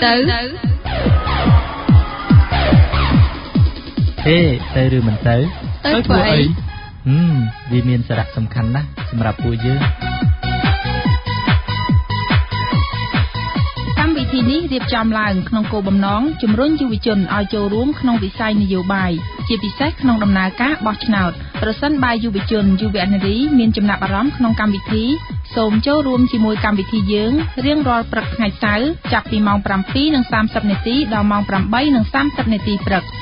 ទៅទេទៅឬមិនទៅទៅធ្វើអីវាមានសារៈសំខាន់ណាស់សម្រាប់ពួកយើងកម្មវិធីនេះរៀបចំឡើងក្នុងគោលបំណងជំរុញយុវជនឲ្យចូលរួមក្នុងវិស័យនយោបាយជាពិសេសក្នុងដំណើរការបោះឆ្នោតប្រសិនបើយុវជនយុវនារីមានចំណាប់អារម្មណ៍ក្នុងកម្មវិធីសូមចូលរួមជាមួយកម្មវិធីយើងរៀងរាល់ព្រឹកថ្ងៃសៅរ៍ចាប់ពីម៉ោង 7:30 នាទីដល់ម៉ោង 8:30 នាទីព្រឹក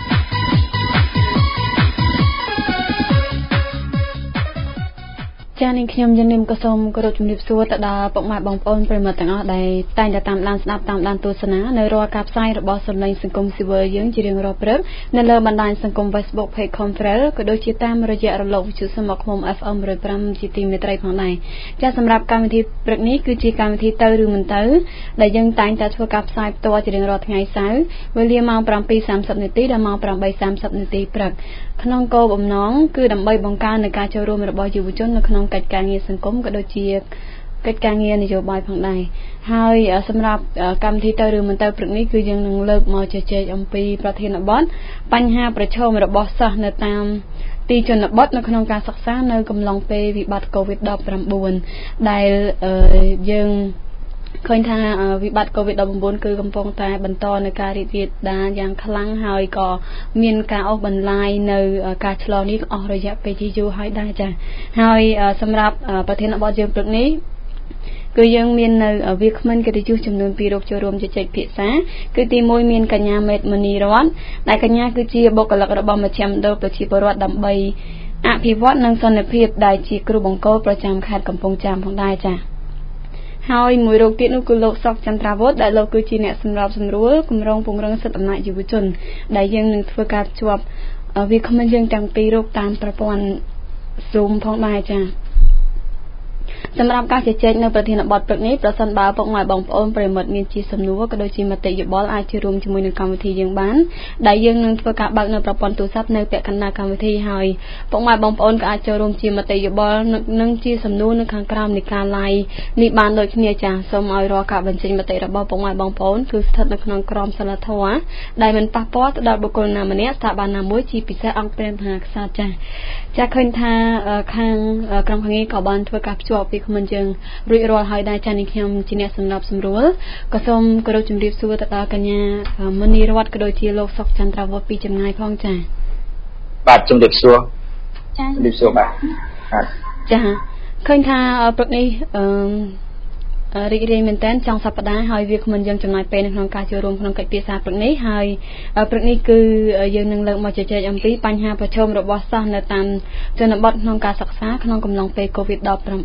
ចា៎នាងខ្ញុំយឹមក៏សូមគោរពជំរាបសួរទៅដល់ពុកម៉ែបងប្អូនប្រិយមិត្តទាំងអស់ដែលតែងតែតាមដានស្ដាប់តាមដានទស្សនានៅរាល់ការផ្សាយរបស់សម្លេងសង្គមស៊ីវិលយើងជារៀងរាល់ព្រឹកនៅលើបណ្ដាញសង្គម Facebook Page Conference ក៏ដូចជាតាមរយៈរលកវិទ្យុសមឃ្មុំ FM 105ជាទីមេត្រីផងដែរចា៎សម្រាប់កម្មវិធីព្រឹកនេះគឺជាកម្មវិធីទៅឬមិនទៅដែលយើងតែងតែធ្វើការផ្សាយផ្ទាល់ជារៀងរាល់ថ្ងៃសៅរ៍វេលាម៉ោង 7:30 នាទីដល់ម៉ោង 8:30 នាទីព្រឹកក្នុងគោលបំណងគឺដើម្បីបង្កើននូវការចូលរួមរបស់យុវជននៅក្នុងកិច្ចការងារសង្គមក៏ដូចជាកិច្ចការងារនយោបាយផងដែរហើយសម្រាប់កម្មវិធីទៅឬមិនទៅព្រឹកនេះគឺយើងនឹងលើកមកជជែកអំពីប្រធានបទបញ្ហាប្រឈមរបស់សិស្សនៅតាមទីជនបទនៅក្នុងការសិក្សានៅកំឡុងពេលវិបត្តិ COVID-19 ដែលយើងឃើញថាវិបត្តិ COVID-19 គឺកំពុងតែបន្តនៅការរីករាលដាលយ៉ាងខ្លាំងហើយក៏មានការអូសបន្លាយនៅការឆ្លងនេះអស់រយៈពេលជាយូរហើយដែរចា៎ហើយសម្រាប់ប្រធានបទយើងព្រឹកនេះគឺយើងមាននៅវាគ្មិនកិត្តិយសចំនួន2រូបចូលរួមជជែកពិភាក្សាគឺទី1មានកញ្ញាមេតមនីរតន៍ដែលកញ្ញាគឺជាបុគ្គលិករបស់មជ្ឈមណ្ឌលប្រជាពលរដ្ឋដើម្បីអភិវឌ្ឍនិងសន្តិភាពដែលជាគ្រូបង្គោលប្រចាំខេត្តកំពង់ចាមផងដែរចា៎ហើយមួយរូបទៀតនោះគឺលោកសុកចន្ទ្រាវុធដែលលោកគឺជាអ្នកសម្របសម្រួលគម្រោងពង្រឹងសិទ្ធិអំណាចយុវជនដែលយើងនឹងធ្វើការភ្ជាប់វាគ្មិនយើងទាំងពីររូបតាមប្រព័ន្ធ Zoom ផងដែរចា៎សម្រាប់ការជជែកនៅប្រធានបទព្រឹកនេះប្រសិនបើពុកម៉ែបងប្អូនប្រិយមិត្តមានជាសំណួរក៏ដូចជាមតិយោបល់អាចចូលរួមជាមួយនឹងកម្មវិធីយើងបានដែលយើងនឹងធ្វើការបើកនៅប្រព័ន្ធទូរស័ព្ទនៅពាក់កណ្ដាលកម្មវិធីហើយពុកម៉ែបងប្អូនក៏អាចចូលរួមជាមតិយោបល់និងជាសំណួរនៅខាងក្រោមនៃការ live នេះបានដូចគ្នាចា៎សូមឲ្យរាល់ការបញ្ចេញមតិរបស់ពុកម៉ែបងប្អូនគឺស្ថិតនៅក្នុងក្រមសីលធម៌ដែលមិនប៉ះពាល់ទៅដល់បុគ្គលណាម្នាក់ស្ថាប័នណាមួយជាពិសេសអង្គព្រះមហាក្សត្រចា៎ឃើញថាខាងក្រុមខាងនេះក៏បានធ្វើការភ្ជាប់ពីក្មិនយើងរួចរាល់ហើយដែរចា៎នេះខ្ញុំជាអ្នកសម្របសម្រួលក៏សូមគោរពជំរាបសួរទៅដល់កញ្ញាមនីរតន៍ក៏ដូចជាលោកសុកចន្ទ្រាវុធពីចម្ងាយផងចា៎បាទជំរាបសួរចា៎ជំរាបសួរបាទចា៎ឃើញថាព្រឹកនេះរីករាយមែនតើចុងសប្តាហ៍ហើយវាគ្មិនយើងចំណាយពេលនៅក្នុងការចូលរួមក្នុងកិច្ចពិភាក្សាព្រឹកនេះហើយព្រឹកនេះគឺយើងនឹងលើកមកជជែកអំពីបញ្ហាប្រឈមរបស់សិស្សនៅតាមជនបទក្នុងការសិក្សាក្នុងកំឡុងពេល COVID-19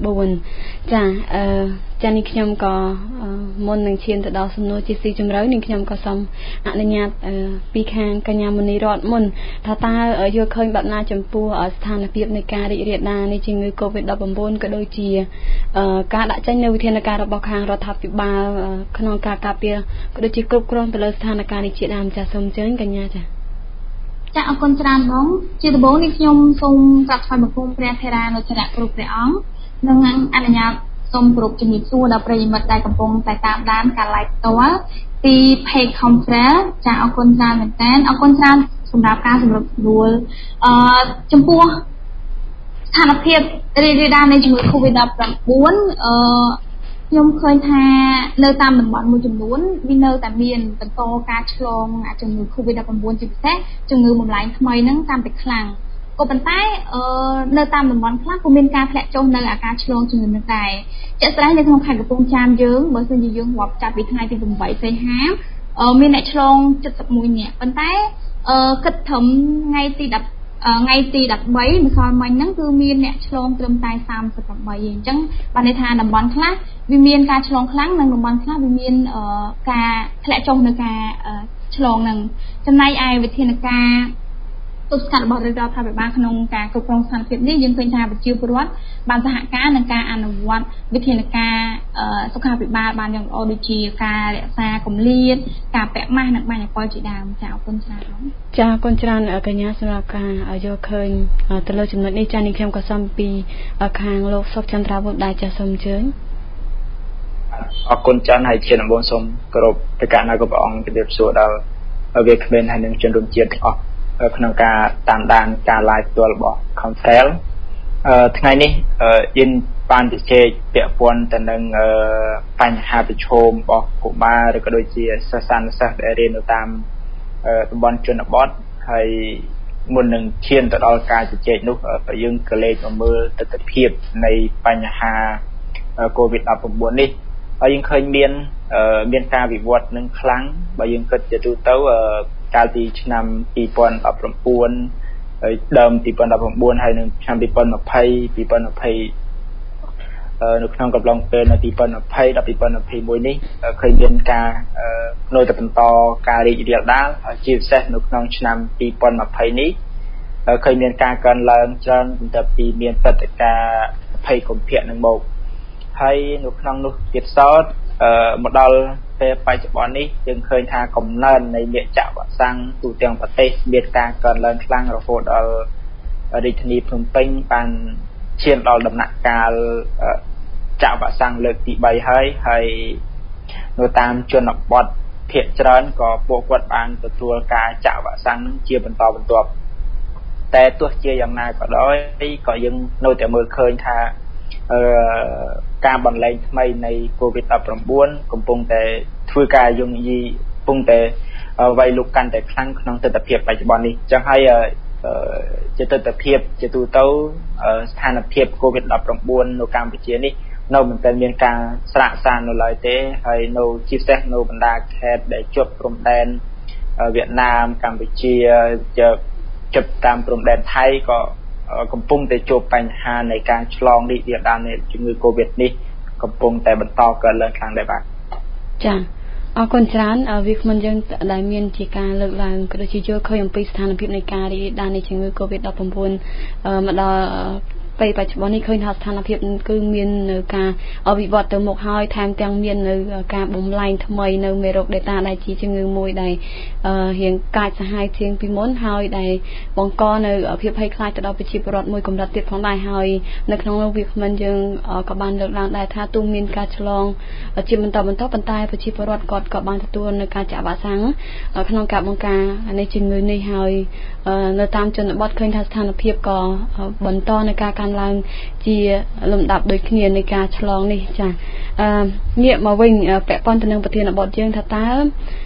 ចា៎នេះខ្ញុំក៏មុននឹងឈានទៅដល់សំណួរជាស៊ីជម្រៅនេះខ្ញុំក៏សូមអនុញ្ញាតពីខាងកញ្ញាមនីរតន៍មុនថាតើយល់ឃើញបែបណាចំពោះស្ថានភាពនៃការរីករាលដាលនៃជំងឺ COVID-19 ក៏ដូចជាការដាក់ចេញនូវវិធានការរបស់ខាងរដ្ឋាភិបាលក្នុងការការពារក៏ដូចជាគ្រប់គ្រងទៅលើស្ថានភាពនេះជាដើមចាសសូមអញ្ជើញកញ្ញាចាចាអរគុណច្រើនបងជាដំបូងនេះខ្ញុំសូមក្រាបថ្វាយបង្គំព្រះថេរានុថរៈគ្រប់ព្រះអង្គនិងអនុញ្ញាតសូមគោរពជំរាបសួរដល់ប្រិយមិត្តដែលកំពុងតែតាមដានការ live ផ្ទាល់ពី Page Conference ចាអរគុណច្រើនមែនតើអរគុណច្រើនសម្រាប់ការសម្របសម្រួលចំពោះស្ថានភាពរីករាលដាលនៃជំងឺ COVID-19 ខ្ញុំឃើញថានៅតាមតំបន់មួយចំនួនវានៅតែមានបន្តការឆ្លងជំងឺ COVID-19 ជាពិសេសជំងឺបំលែងថ្មីហ្នឹងតាមតែខ្លាំងក៏ប៉ុន្តែនៅតាមតំបន់ខ្លះក៏មានការធ្លាក់ចុះនៅអាការឆ្លងជំងឺនេះដែរជាក់ស្ដែងនៅក្នុងខេត្តកំពង់ចាមយើងបើសិនជាយើងរាប់ចាប់ពីថ្ងៃទី8សីហាមានអ្នកឆ្លង71នាក់ប៉ុន្តែគិតត្រឹមថ្ងៃទី13ម្សិលមិញហ្នឹងគឺមានអ្នកឆ្លងត្រឹមតែ38អញ្ចឹងបានន័យថាតំបន់ខ្លះវាមានការឆ្លងខ្លាំងនិងតំបន់ខ្លះវាមានការធ្លាក់ចុះនៅការឆ្លងហ្នឹងចំណែកឯវិធានការទប់ស្កាត់របស់រដ្ឋាភិបាលក្នុងការគ្រប់គ្រងស្ថានភាពនេះយើងឃើញថាប្រជាពលរដ្ឋបានសហការនឹងការអនុវត្តវិធានការសុខាភិបាលបានយ៉ាងល្អដូចជាការរក្សាគម្លាតការពាក់ម៉ាស់និងបាញ់អពណ៌ជាដើមចាអរគុណច្រើនចាអរគុណច្រើនកញ្ញាសម្រាប់ការយល់ឃើញទៅលើចំណុចនេះចានេះខ្ញុំក៏សូមពីខាងលោកសុកចន្ទ្រាវុធដែរចាសូមអញ្ជើញអរគុណច្រើនហើយជាដំបូងសូមគោរពព្រះករុណារបស់ព្រះអង្គជម្រាបសួរដល់វាគ្មិនហើយនឹងជនរួមជាតិទាំងអស់ក្នុងការតាមដានការ live ផ្ទាល់របស់ Conference ថ្ងៃនេះយើងបានជជែកពាក់ព័ន្ធទៅនឹងបញ្ហាប្រឈមរបស់កុមារឬក៏ដូចជាសិស្សានុសិស្សដែលរៀននៅតាមតំបន់ជនបទហើយមុននឹងឈានទៅដល់ការជជែកនោះយើងក៏លេចមកមើលទស្សនវិជ្ជានៃបញ្ហា COVID-19 នេះហើយយើងឃើញមានការវិវត្តនឹងខ្លាំងបើយើងគិតទៅកាលពីឆ្នាំ2019ហើយដើម2019ហើយនឹងឆ្នាំ2020នៅក្នុងកំឡុងពេលនៅ2020ដល់2021នេះឃើញមានការនៅតែបន្តការរីករាលដាលជាពិសេសនៅក្នុងឆ្នាំ2020នេះឃើញមានការកើនឡើងច្រើនបន្ទាប់ពីមានព្រឹត្តិការណ៍20កុម្ភៈនឹងមកហើយនៅក្នុងនោះទៀតសោតមកដល់ពេលបច្ចុប្បន្ននេះយើងឃើញថាកំណើននៃមេចាក់វ៉ាក់សាំងទូទាំងប្រទេសមានការកើនឡើងខ្លាំងរហូតដល់រាជធានីភ្នំពេញបានឈានដល់ដំណាក់កាលចាក់វ៉ាក់សាំងលើកទី3ហើយនៅតាមជនបទភាគច្រើនក៏ពួកគាត់បានទទួលការចាក់វ៉ាក់សាំងនឹងជាបន្តបន្ទាប់តែទោះជាយ៉ាងណាក៏ដោយក៏យើងនៅតែមើលឃើញថាការបន្លែងថ្មីនៃ COVID-19 កំពុងតែធ្វើការយងយីកំពុងតែវាយលុកកាន់តែខ្លាំងក្នុងទស្សនវិជ្ជាបច្ចុប្បន្ននេះចឹងហើយជាទស្សនវិជ្ជាទូទៅស្ថានភាព COVID-19 នៅកម្ពុជានេះនៅមិនទាន់មានការស្រាកសាននៅឡើយទេហើយនៅជាពិសេសនៅបណ្ដាខេត្តដែលជាប់ព្រំដែនវៀតណាមកម្ពុជាជាប់តាមព្រំដែនថៃក៏កំពុងតែជួបបញ្ហានៃការឆ្លងរីករាលដាលនៃជំងឺ COVID នេះកំពុងតែបន្តកើនឡើងខ្លាំងដែរបាទចា៎អរគុណច្រើនវាគ្មិនយើងដែលមានជាការលើកឡើងក៏ដូចជាយល់ឃើញអំពីស្ថានភាពនៃការរីករាលដាលនៃជំងឺ COVID-19 មកដល់ពេលបច្ចុប្បន្ននេះឃើញថាស្ថានភាពគឺមាននៅការវិវត្តទៅមុខហើយថែមទាំងមាននៅការបំលែងថ្មីនៅមេរោគ Delta ដែលជាជំងឺមួយដែលរៀងកាចសាហាវជាងពីមុនហើយដែលបង្កនៅភាពភ័យខ្លាចទៅដល់ប្រជាពលរដ្ឋមួយកម្រិតទៀតផងដែរហើយនៅក្នុងនោះវាគ្មិនយើងក៏បានលើកឡើងដែរថាទោះមានការឆ្លងជាបន្តប៉ុន្តែប្រជាពលរដ្ឋគាត់ក៏បានទទួលនៅការចាក់វ៉ាក់សាំងក្នុងការបង្ការនៃជំងឺនេះហើយនៅតាមជនបទឃើញថាស្ថានភាពក៏បន្តនៅការកើនឡើងជាលំដាប់ដូចគ្នានៃការឆ្លងនេះចាងាកមកវិញពាក់ព័ន្ធទៅនឹងប្រធានបទយើងថាតើ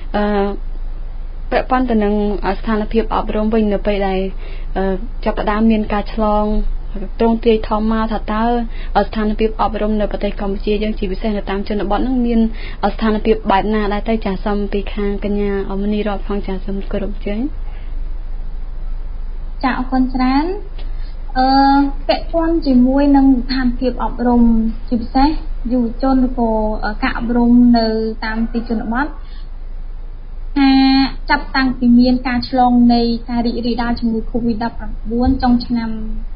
ពាក់ព័ន្ធទៅនឹងស្ថានភាពអប់រំវិញនៅពេលដែលចាប់ផ្ដើមមានការឆ្លងត្រង់ទាយធំមកថាតើស្ថានភាពអប់រំនៅប្រទេសកម្ពុជាយើងជាពិសេសនៅតាមជនបទនឹងមានស្ថានភាពបែបណាដែរទៅចាសូមពីខាងកញ្ញាមនីរតផងចាសូមគោរពជើញចាអរគុណច្រើនពាក់ព័ន្ធជាមួយនឹងស្ថានភាពអប់រំជាពិសេសយុវជនឬក៏ការអប់រំនៅតាមទីជនបទចាប់តាំងពីមានការឆ្លងនៃការរីករាលដាលជំងឺ COVID-19 ចុងឆ្នាំ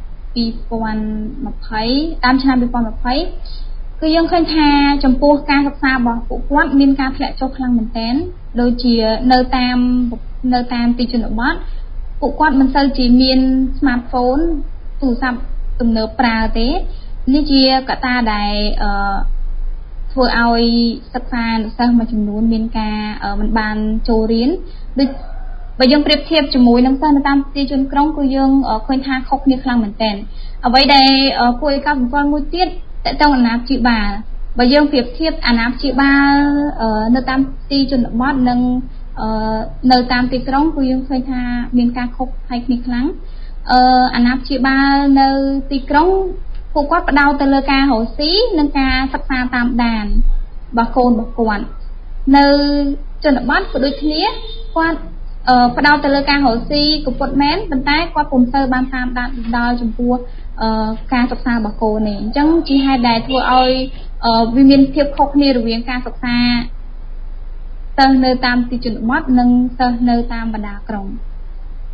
2020តាមឆ្នាំ2020គឺយើងឃើញថាចំពោះការសិក្សារបស់ពួកគាត់មានការធ្លាក់ចុះខ្លាំងមែនទែនដូចជានៅតាមទីជនបទពួកគាត់មិនសូវជាមាន smartphone ទូរស័ព្ទទំនើបប្រើទេនេះជាកត្តាដែលធ្វើឲ្យសិក្សានិស្សិតមួយចំនួនមានការមិនបានចូលរៀនដូចបើយើងប្រៀបធៀបជាមួយនឹងសិស្សនៅតាមទីជនក្រុងគឺយើងឃើញថាខុសគ្នាខ្លាំងមែនទែនអ្វីដែលគួរឲ្យកត់សម្គាល់មួយទៀតតើតើអាណាព្យាបាលបើយើងប្រៀបធៀបអាណាព្យាបាលនៅតាមទីជនបទនិងនៅតាមទីក្រុងគឺយើងឃើញថាមានការខុសគ្នាខ្លាំងអាណាព្យាបាលនៅទីក្រុងពួកគាត់ផ្ដោតទៅលើការរកស៊ីនិងការសិក្សាតាមដានរបស់កូនរបស់គាត់នៅជនបទក៏ដូចគ្នាគាត់ផ្ដោតទៅលើការរកស៊ីក៏ពុតមែនប៉ុន្តែគាត់ពុំសូវបានតាមដានដល់ចំពោះការសិក្សារបស់កូននេះអញ្ចឹងជាហេតុដែលធ្វើឲ្យវាមានភាពខុសគ្នារវាងការសិក្សាសិស្សនៅតាមទីជនបទនិងសិស្សនៅតាមបណ្ដាក្រុង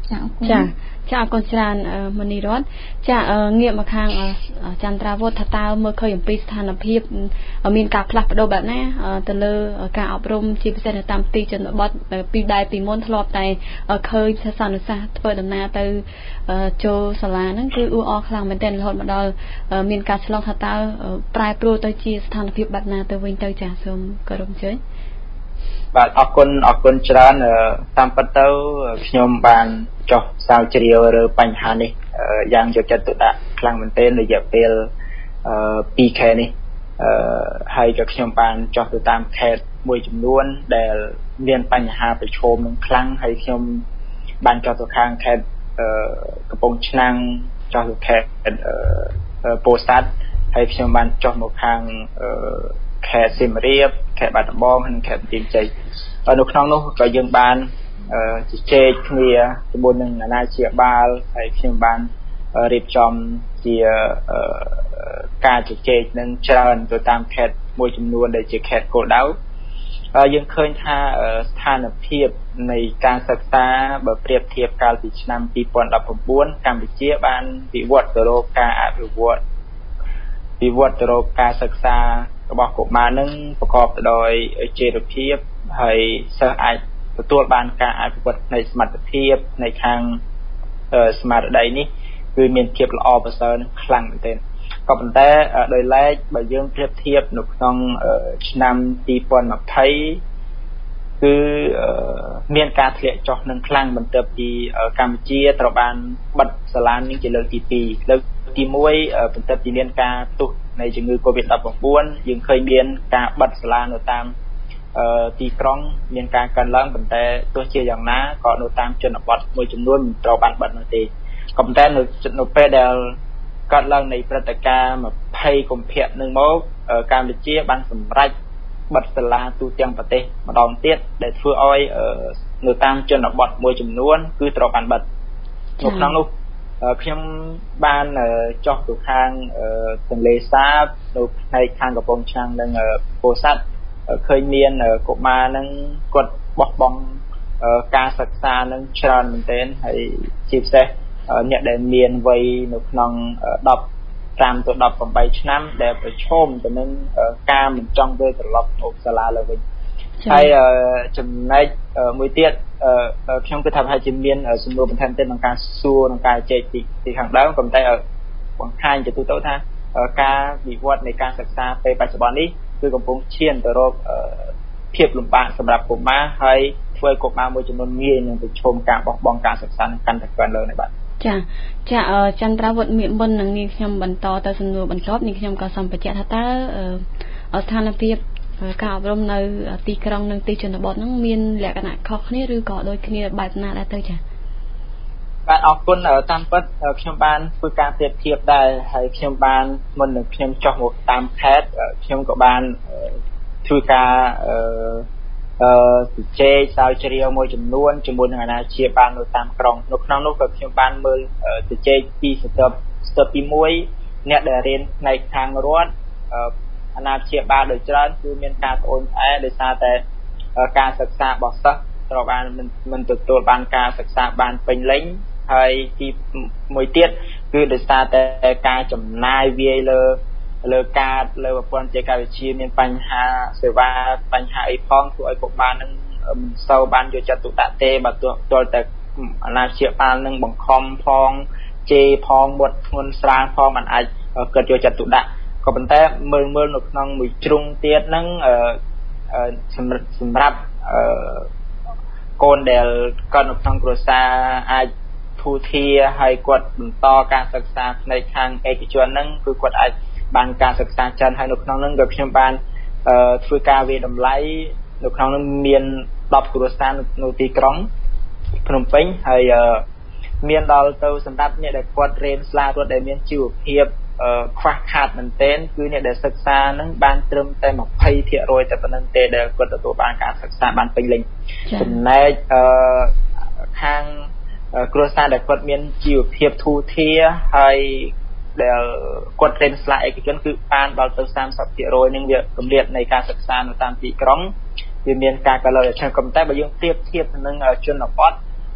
ចាអរគុណច្រើនមនីរតចាងាកមកខាងចន្ទ្រាវុធថាតើមើលឃើញអំពីស្ថានភាពមានការផ្លាស់ប្ដូរបែបណាទៅលើការអប់រំជាពិសេសនៅតាមទីជនបទពីមុនធ្លាប់តែឃើញសិស្សានុសិស្សធ្វើដំណើរទៅចូលសាលាហ្នឹងគឺអ៊ូអរខ្លាំងមែនទែនរហូតមកដល់មានការឆ្លងថាតើប្រែប្រួលទៅជាស្ថានភាពបែបណាទៅវិញទៅចាសូមគោរពអញ្ជើញបាទអរគុណច្រើនតាមពិតទៅខ្ញុំបានចុះស្រាវជ្រាវលើបញ្ហានេះយ៉ាងយកចិត្តទុកដាក់ខ្លាំងមែនទែនរយៈពេល2ខែនេះហើយក៏ខ្ញុំបានចុះទៅតាមខេត្តមួយចំនួនដែលមានបញ្ហាប្រឈមនឹងខ្លាំងហើយខ្ញុំបានចុះទៅខាងខេត្តកំពង់ឆ្នាំងចុះទៅខេត្តពោធិ៍សាត់ហើយខ្ញុំបានចុះមកខាងខេត្តសៀមរាបខេត្តបាត់ដំបងនិងខេត្តបន្ទាយមានជ័យនៅក្នុងនោះក៏យើងបានជជែកគ្នាជាមួយនឹងអាណាព្យាបាលហើយខ្ញុំបានរៀបចំជាការជជែកនឹងច្រើនទៅតាមខេត្តមួយចំនួនដែលជាខេត្តគោលដៅយើងឃើញថាស្ថានភាពនៃការសិក្សាបើប្រៀបធៀបកាលពីឆ្នាំ2019កម្ពុជាបានវិវត្តទៅរកការអភិវឌ្ឍវិវត្តទៅរកការសិក្សារបស់កុមារនឹងប្រកបទៅដោយចីរភាពហើយសិស្សអាចទទួលបានការអភិវឌ្ឍនៃសមត្ថភាពในខាងស្មារតីនេះគឺមានភាពល្អប្រសើរនឹងខ្លាំងមែនទែនក៏ប៉ុន្តែដោយឡែកបើយើងប្រៀបធៀបនៅក្នុងឆ្នាំ2020គឺមានការធ្លាក់ចុះនឹងខ្លាំងបន្ទាប់ពីកម្ពុជាត្រូវបានបិទសាលានេះជាលើកទី2លើកទី1បន្ទាប់ពីមានការផ្ទុះនៃជំងឺ COVID-19 យើងឃើញមានការបិទសាលានៅតាមទីក្រុងមានការកើនឡើងប៉ុន្តែទោះជាយ៉ាងណាក៏នៅតាមជនបទមួយចំនួនមិនត្រូវបានបិទនោះទេក៏ប៉ុន្តែនៅពេលដែលកើតឡើងនៃព្រឹត្តិការណ៍20កុម្ភៈនឹងមកកម្ពុជាបានសម្រេចបិទសាលាទូទាំងប្រទេសម្ដងទៀតដែលធ្វើឲ្យនៅតាមជនបទមួយចំនួនគឺត្រូវបានបិទនៅក្នុងនោះខ្ញុំបានចុះទៅខាងទន្លេសាបនៅផ្នែកខាងកំពង់ឆ្នាំងនិងពោធិ៍សាត់ឃើញមានកុមារនឹងគាត់បោះបង់ការសិក្សានឹងច្រើនមែនទែនហើយជាពិសេសអ្នកដែលមានវ័យនៅក្នុង15ទៅ18ឆ្នាំដែលប្រឈមទៅនឹងការមិនចង់ទៅត្រឡប់មកសាលាឡើងវិញហើយចំណែកមួយទៀតខ្ញុំគិតថាប្រហែលជាមានសំណួរបន្ថែមទៀតក្នុងការសួរក្នុងការជែកពីខាងដើមក៏តែបង្ហាញទៅទូទៅថាការវិវត្តនៃការសិក្សាពេលបច្ចុប្បន្ននេះគឺកំពុងឈានទៅរកភាពលំបាកសម្រាប់កុមារហើយធ្វើឲ្យកុមារមួយចំនួនងាយនឹងប្រឈមការបោះបង់ការសិក្សាកាន់តែកើនឡើងនេះបាទចាចន្ទ្រាវុធមុននឹងនេះខ្ញុំបន្តទៅសំណួរបន្ទាប់នេះខ្ញុំក៏សូមបញ្ជាក់ថាតើស្ថានភាពការអប់រំនៅទីក្រុងនិងទីជនបទហ្នឹងមានលក្ខណៈខុសគ្នាឬក៏ដូចគ្នាបែបណាដែរទៅចាបាទអរគុណតាមពិតខ្ញុំបានធ្វើការប្រៀបធៀបដែរហើយខ្ញុំបានមុននឹងខ្ញុំចុះមកតាមខេត្តខ្ញុំក៏បានធ្វើការជជែកស្រាវជ្រាវមួយចំនួនជាមួយនឹងអាណាព្យាបាលនៅតាមក្រុងនៅក្នុងនោះក៏ខ្ញុំបានមើលជជែកពីស្ទើរពី1អ្នកដែលរៀនផ្នែកខាងរដ្ឋអាណាព្យាបាលដោយច្រើនគឺមានការត្អូញត្អែដោយសារតែការសិក្សារបស់សិស្សត្រូវបានមិនទទួលបានការសិក្សាបានពេញលេញហើយទីមួយទៀតគឺដោយសារតែការចំណាយវាយលើការលើប្រព័ន្ធបច្ចេកវិទ្យាមានបញ្ហាសេវាបញ្ហាអីផងធ្វើឲ្យកុមារនឹងមិនសូវបានយកចិត្តទុកដាក់ទេបើទល់តែអាណាព្យាបាលនឹងបង្ខំផងជេរផងមុតធ្ងន់ស្រាលផងมันអាចគិតយកចិត្តទុកដាក់ក៏ប៉ុន្តែមើលនៅក្នុងមួយជ្រុងទៀតហ្នឹងសម្រាប់កូនដែលគាត់នៅក្នុងគ្រួសារអាចធូរធារហើយគាត់បន្តការសិក្សាផ្នែកខាងឯកជនហ្នឹងគឺគាត់អាចបានការសិក្សាច្រើនហើយនៅក្នុងហ្នឹងក៏ខ្ញុំបានធ្វើការវិតម្លៃនៅក្នុងហ្នឹងមាន10គ្រួសារនៅទីក្រុងភ្នំពេញហើយមានដល់ទៅសម្រាប់អ្នកដែលគាត់រៀនស្លារត់ដែលមានជីវភាពខ្វះខាតមែនទែនគឺអ្នកដែលសិក្សាហ្នឹងបានត្រឹមតែ 20% តែប៉ុណ្្នឹងទេដែលគាត់ទទួលបានការសិក្សាបានពេញលេញចំណែកខាងគ្រួសារដែលគាត់មានជីវភាពធូរធារហើយដែលគាត់រៀនស្លាឯកជនគឺបានដល់ទៅ 30% នឹងវាកម្រិតនៃការសិក្សានៅតាមទីក្រុងវាមានការកើនឡើងច្រើនក៏ប៉ុន្តែបើយើងប្រៀបធៀបនឹងជនបទ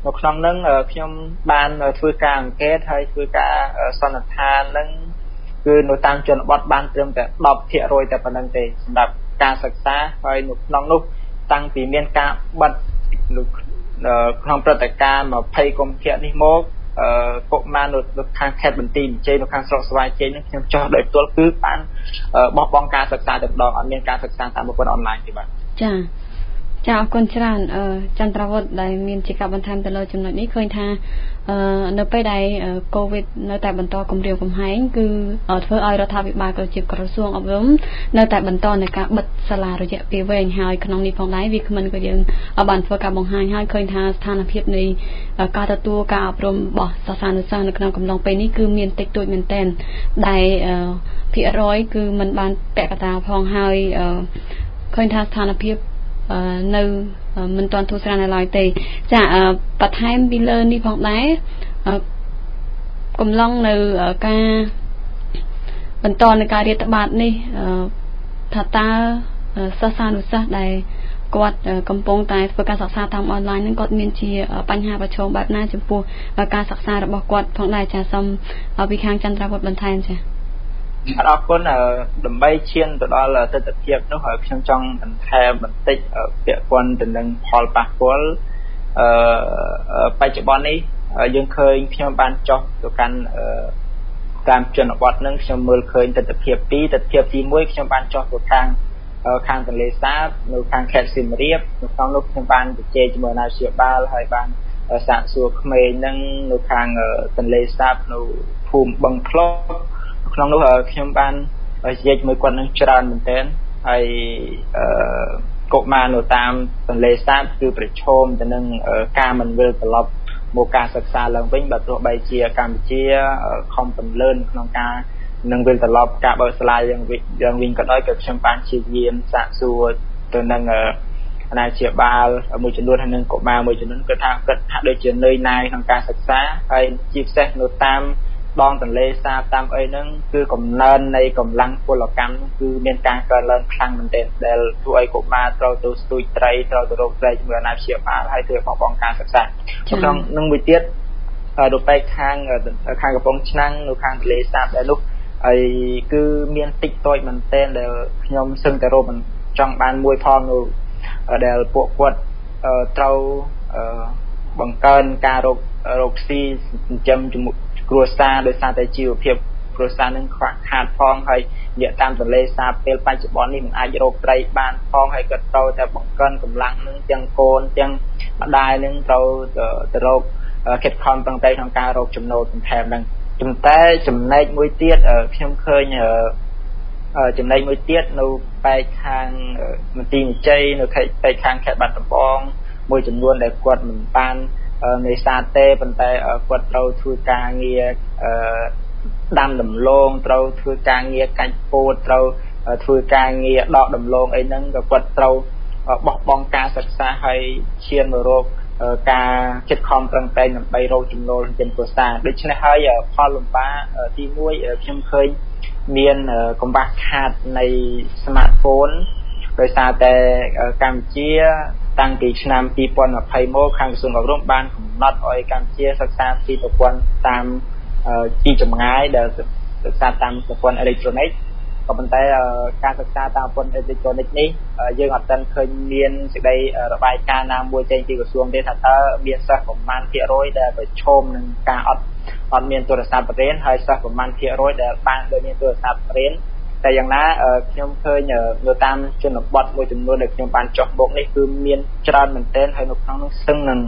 នៅក្នុងហ្នឹងខ្ញុំបានធ្វើការអង្កេតហើយធ្វើការសន្និដ្ឋានហ្នឹងគឺនៅតាមជនបទបានត្រឹមតែ 10% តែប៉ុណ្្នឹងទេសម្រាប់ការសិក្សាហើយនៅក្នុងនោះតាំងពីមានការបិទក្នុងព្រឹត្តិការណ៍20កុម្ភៈនេះមកកុមារនៅខាងខេត្តបន្ទាយមានជ័យនៅខាងស្រុកស្វាយជ័យនេះខ្ញុំចោះដោយផ្ទាល់គឺបានបោះបង់ការសិក្សាតែម្ដងអត់មានការសិក្សាតាមប្រព័ន្ធអនឡាញទេបាទចាអរគុណច្រើនចន្ទ្រាវុធដែលមានជាការបន្ថែមទៅលើចំណុចនេះឃើញថានៅពេលដែលកូវីដនៅតែបន្តគម្រាមកំហែងគឺធ្វើឲ្យរដ្ឋាភិបាលក៏ជាក្រសួងអប់រំនៅតែបន្តនៅការបិទសាលារយៈពេលវែងហើយក្នុងនេះផងដែរវាគ្មិនក៏យើងបានធ្វើការបង្ហាញហើយឃើញថាស្ថានភាពនៃការទទួលការអប់រំរបស់សិស្សានុសិស្សនៅក្នុងកំឡុងពេលនេះគឺមានតិចតួចមែនទែនដែលភាគរយគឺมันបានពាក់កណ្ដាលផងហើយឃើញថាស្ថានភាពនៅមិនទាន់ធូរស្រាលនៅឡើយទេចាបន្ថែមពីលើនេះផងដែរកំឡុងនៅការបន្តនៃការរាតត្បាតនេះថាតើសិស្សានុសិស្សដែលគាត់កំពុងតែធ្វើការសិក្សាតាមអនឡាញហ្នឹងគាត់មានជាបញ្ហាប្រឈមបែបណាចំពោះការសិក្សារបស់គាត់ផងដែរចាសូមពីខាងចន្ទ្រាវុធបន្ថែមចាអរគុណដើម្បីឈានទៅដល់ទស្សនវិជ្ជានោះហើយខ្ញុំចង់បន្ថែមបន្តិចពាក់ព័ន្ធទៅនឹងផលប៉ះពាល់បច្ចុប្បន្ននេះយើងឃើញខ្ញុំបានចុះទៅកាន់តាមជនបទនឹងខ្ញុំមើលឃើញទស្សនវិជ្ជា2ទស្សនវិជ្ជាទី1ខ្ញុំបានចុះទៅខាងទន្លេសាបនៅខាងខេត្តសៀមរាបនៅក្នុងនោះខ្ញុំបានជជែកជាមួយអាណាព្យាបាលហើយបានសាកសួរក្មេងនឹងនៅខាងទន្លេសាបនៅភូមិបឹងផ្លុកក្នុងនោះខ្ញុំបាននិយាយជាមួយគាត់នឹងច្រើនមែនទែនហើយកុមារនៅតាមទន្លេសាបគឺប្រឈមទៅនឹងការមិនវិលត្រឡប់មកការសិក្សាឡើងវិញបើទោះបីជាកម្ពុជាខំពន្លឿនក្នុងការនឹងវិលត្រឡប់ការបើកសាលាយ៉ាងវិញក៏ដោយក៏ខ្ញុំបានព្យាយាមសាកសួរទៅនឹងអាណាព្យាបាលមួយចំនួនហើយនឹងកុមារមួយចំនួនគាត់ថាគាត់ហាក់ដូចជានឿយណាយក្នុងការសិក្សាហើយជាពិសេសនៅតាមដងទន្លេសាបតាមអីហ្នឹងគឺកំណើននៃកម្លាំងពលកម្មគឺមានការកើនឡើងខ្លាំងមែនទែនដែលធ្វើឲ្យកុមារត្រូវទៅស្ទូចត្រីត្រូវទៅរកត្រីជាមួយអាណាព្យាបាលហើយធ្វើបោះបង់ការសិក្សាក្នុងនឹងមួយទៀតទៅបែកខាងកំពង់ឆ្នាំងនៅខាងទន្លេសាបដែលនោះហើយគឺមានតិចតួចមែនទែនដែលខ្ញុំសឹងតែរកមិនចង់បានមួយផងនៅដែលពួកគាត់ត្រូវបង្កើនការរកស៊ីចិញ្ចឹមជាមួយគ្រួសារដោយសារតែជីវភាពគ្រួសារនឹងខ្វះខាតផងហើយអ្នកតាមទន្លេសាបពេលបច្ចុប្បន្ននេះមិនអាចរកត្រីបានផងហើយក៏ត្រូវតែបង្កើនកម្លាំងនឹងទាំងកូនទាំងម្ដាយនឹងត្រូវទៅរកខិតខំប្រឹងប្រែងក្នុងការរកចំណូលបន្ថែមហ្នឹងតែចំណែកមួយទៀតខ្ញុំឃើញចំណែកមួយទៀតនៅបែកខាងមន្ទីរមានជ័យនៅបែកខាងខេត្តបាត់ដំបងមួយចំនួនដែលគាត់មិនបាននេសាទទេប៉ុន្តែគាត់ត្រូវធ្វើការងារដាំដំឡូងត្រូវធ្វើការងារកាច់ពោតត្រូវធ្វើការងារដកដំឡូងអីហ្នឹងក៏គាត់ត្រូវបោះបង់ការសិក្សាហើយឈានមករកការខិតខំប្រឹងប្រែងដើម្បីរកចំណូលចិញ្ចឹមគ្រួសារដូច្នេះហើយផលលំបាកទី1ខ្ញុំឃើញមានកង្វះខាតនៃ smartphone ដោយសារតែកម្ពុជាតាំងពីឆ្នាំ2020មកខាងក្រសួងអប់រំបានកំណត់ឲ្យកម្ពុជាសិក្សាពីប្រព័ន្ធតាមពីចម្ងាយដែលសិក្សាតាមប្រព័ន្ធអេឡិចត្រូនិកក៏ប៉ុន្តែការសិក្សាតាមប្រព័ន្ធអេឡិចត្រូនិកនេះយើងអត់ទាន់ឃើញមានសេចក្តីរបាយការណ៍ណាមួយចេញពីក្រសួងទេថាតើមានសិស្សប្រមាណភាគរយដែលប្រឈមនឹងការអត់មានទូរស័ព្ទរៀនហើយសិស្សប្រមាណភាគរយដែលបានមានទូរស័ព្ទរៀនតែយ៉ាងណាខ្ញុំឃើញនៅតាមជនបទមួយចំនួនដែលខ្ញុំបានចុះមកនេះគឺមានច្រើនមែនទែនហើយនៅក្នុងនោះសឹងនឹង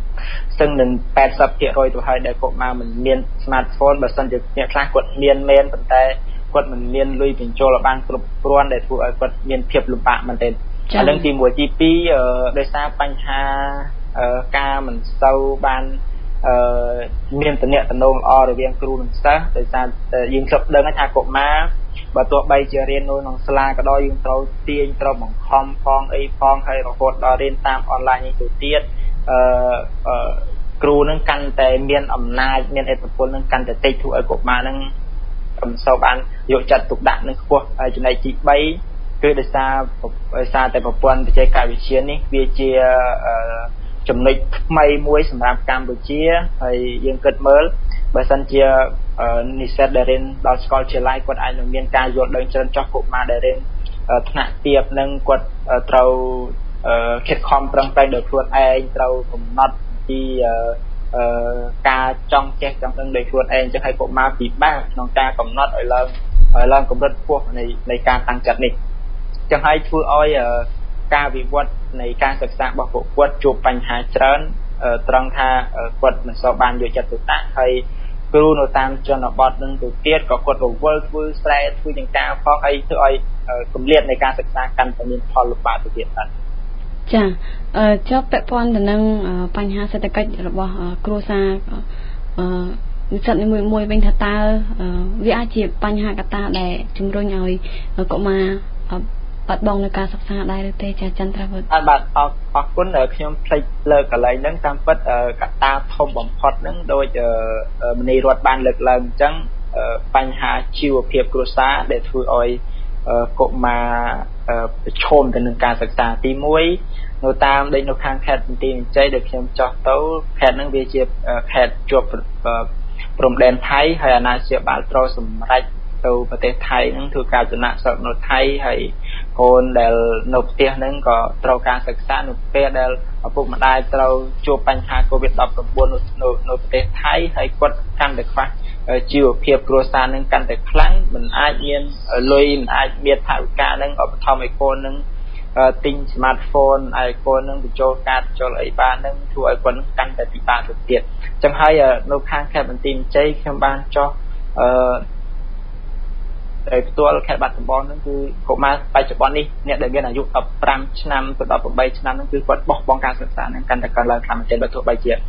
80% ទៅហើយដែលកុមារមិនមាន smartphone បើសិនជាអ្នកខ្លះគាត់មានមែនប៉ុន្តែគាត់មិនមានលុយបញ្ចូលឲ្យបានគ្រប់គ្រាន់ដែលធ្វើឲ្យគាត់មានភាពលំបាកមែនទែនអានឹងទី1ទី2ដោយសារបញ្ហាការមិនសូវបានមានតំណែងល្អរវាងគ្រូនិងសិស្សដោយសារយើងធ្លាប់ដឹងថាកុមារបើទោះបីជារៀននៅក្នុងសាលាក៏ដោយយើងត្រូវទាញត្រូវបង្ខំផងអីផងហើយរហូតដល់រៀនតាមអនឡាញនេះទៅទៀតគ្រូនឹងកាន់តែមានអំណាចមានឥទ្ធិពលនឹងកាន់តែតិចធ្វើឲ្យកុមារនឹងមិនសូវបានយកចិត្តទុកដាក់នឹងខ្ពស់ហើយចំណែកទី3គឺដោយសារតែប្រព័ន្ធបច្ចេកវិទ្យានេះវាជាចំណុចថ្មីមួយសម្រាប់កម្ពុជាហើយយើងគិតមើលបើសិនជានិស្សិតដែលរៀនដល់សាកលវិទ្យាល័យគាត់អាចនឹងមានការយល់ដឹងច្រើនចោះកុមារដែលរៀនថ្នាក់ទាបនឹងគាត់ត្រូវខិតខំប្រឹងប្រែងដោយខ្លួនឯងត្រូវកំណត់ពីការចង់ចេះចង់ដឹងដោយខ្លួនឯងចឹងហើយកុមារពិបាកក្នុងការកំណត់ឲ្យឡើងកម្រិតខ្ពស់នៃការតាំងចិត្តនេះចឹងហើយធ្វើឲ្យការវិវត្តនៃការសិក្សារបស់ពួកគាត់ជួបបញ្ហាច្រើនត្រង់ថាគាត់មិនសូវបានយកចិត្តទុកដាក់ហើយគ្រូនៅតាមជនបទនឹងទៅទៀតក៏គាត់រវល់ធ្វើស្រែធ្វើយ៉ាងការផងហើយធ្វើឲ្យគម្លាតនៃការសិក្សាកាន់តែមានផលលំបាកទៅទៀតបាទចាជាប់ពាក់ព័ន្ធទៅនឹងបញ្ហាសេដ្ឋកិច្ចរបស់គ្រួសារនិស្សិតមួយវិញថាតើវាអាចជាបញ្ហាកត្តាដែលជំរុញឲ្យកុមារបាត់បង់នៅការសិក្សាដែរឬទេចាចន្ទ្រាវុធបាទអរគុណខ្ញុំភ្លេចលើកកន្លែងហ្នឹងតាមពិតកត្តាធំបំផុតហ្នឹងដូចមនីរដ្ឋបានលើកឡើងអញ្ចឹងបញ្ហាជីវភាពគ្រួសារដែលធ្វើឲ្យកុមារប្រឈមទៅនឹងការសិក្សាទី1នៅតាមដូចនៅខាងខេត្តបន្ទាយមានជ័យដែលខ្ញុំចោះទៅខេត្តហ្នឹងវាជាខេត្តជាប់ព្រំដែនថៃហើយអាណាព្យាបាលត្រូវសម្រេចទៅប្រទេសថៃហ្នឹងធ្វើការចំណាក់ស្រុកនៅថៃហើយកូនដែលនៅផ្ទះហ្នឹងក៏ត្រូវការសិក្សានៅពេលដែលឪពុកម្ដាយត្រូវជួបបញ្ហា COVID-19 នៅប្រទេសថៃហើយគាត់កាន់តែខ្វះជីវភាពគ្រួសារនឹងកាន់តែខ្លាំងមិនអាចមានលុយមិនអាចមានថវិកានឹងឧបត្ថម្ភឲ្យកូននឹងទិញ smartphone ឲ្យកូននឹងបញ្ចូលកាតបញ្ចូលអីបាននឹងធ្វើឲ្យគាត់កាន់តែពិបាកទៅទៀតអញ្ចឹងហើយនៅខាងខេត្តបន្ទាយមានជ័យខ្ញុំបានចោះផ្ទាល់ខេត្តបាត់ដំបងហ្នឹងគឺកុមារបច្ចុប្បន្ននេះអ្នកដែលមានអាយុ15ឆ្នាំទៅ18ឆ្នាំហ្នឹងគឺគាត់បោះបង់ការសិក្សាហ្នឹងកាន់តែកើនឡើងខ្លាំងមែនទែនបើទោះបីជា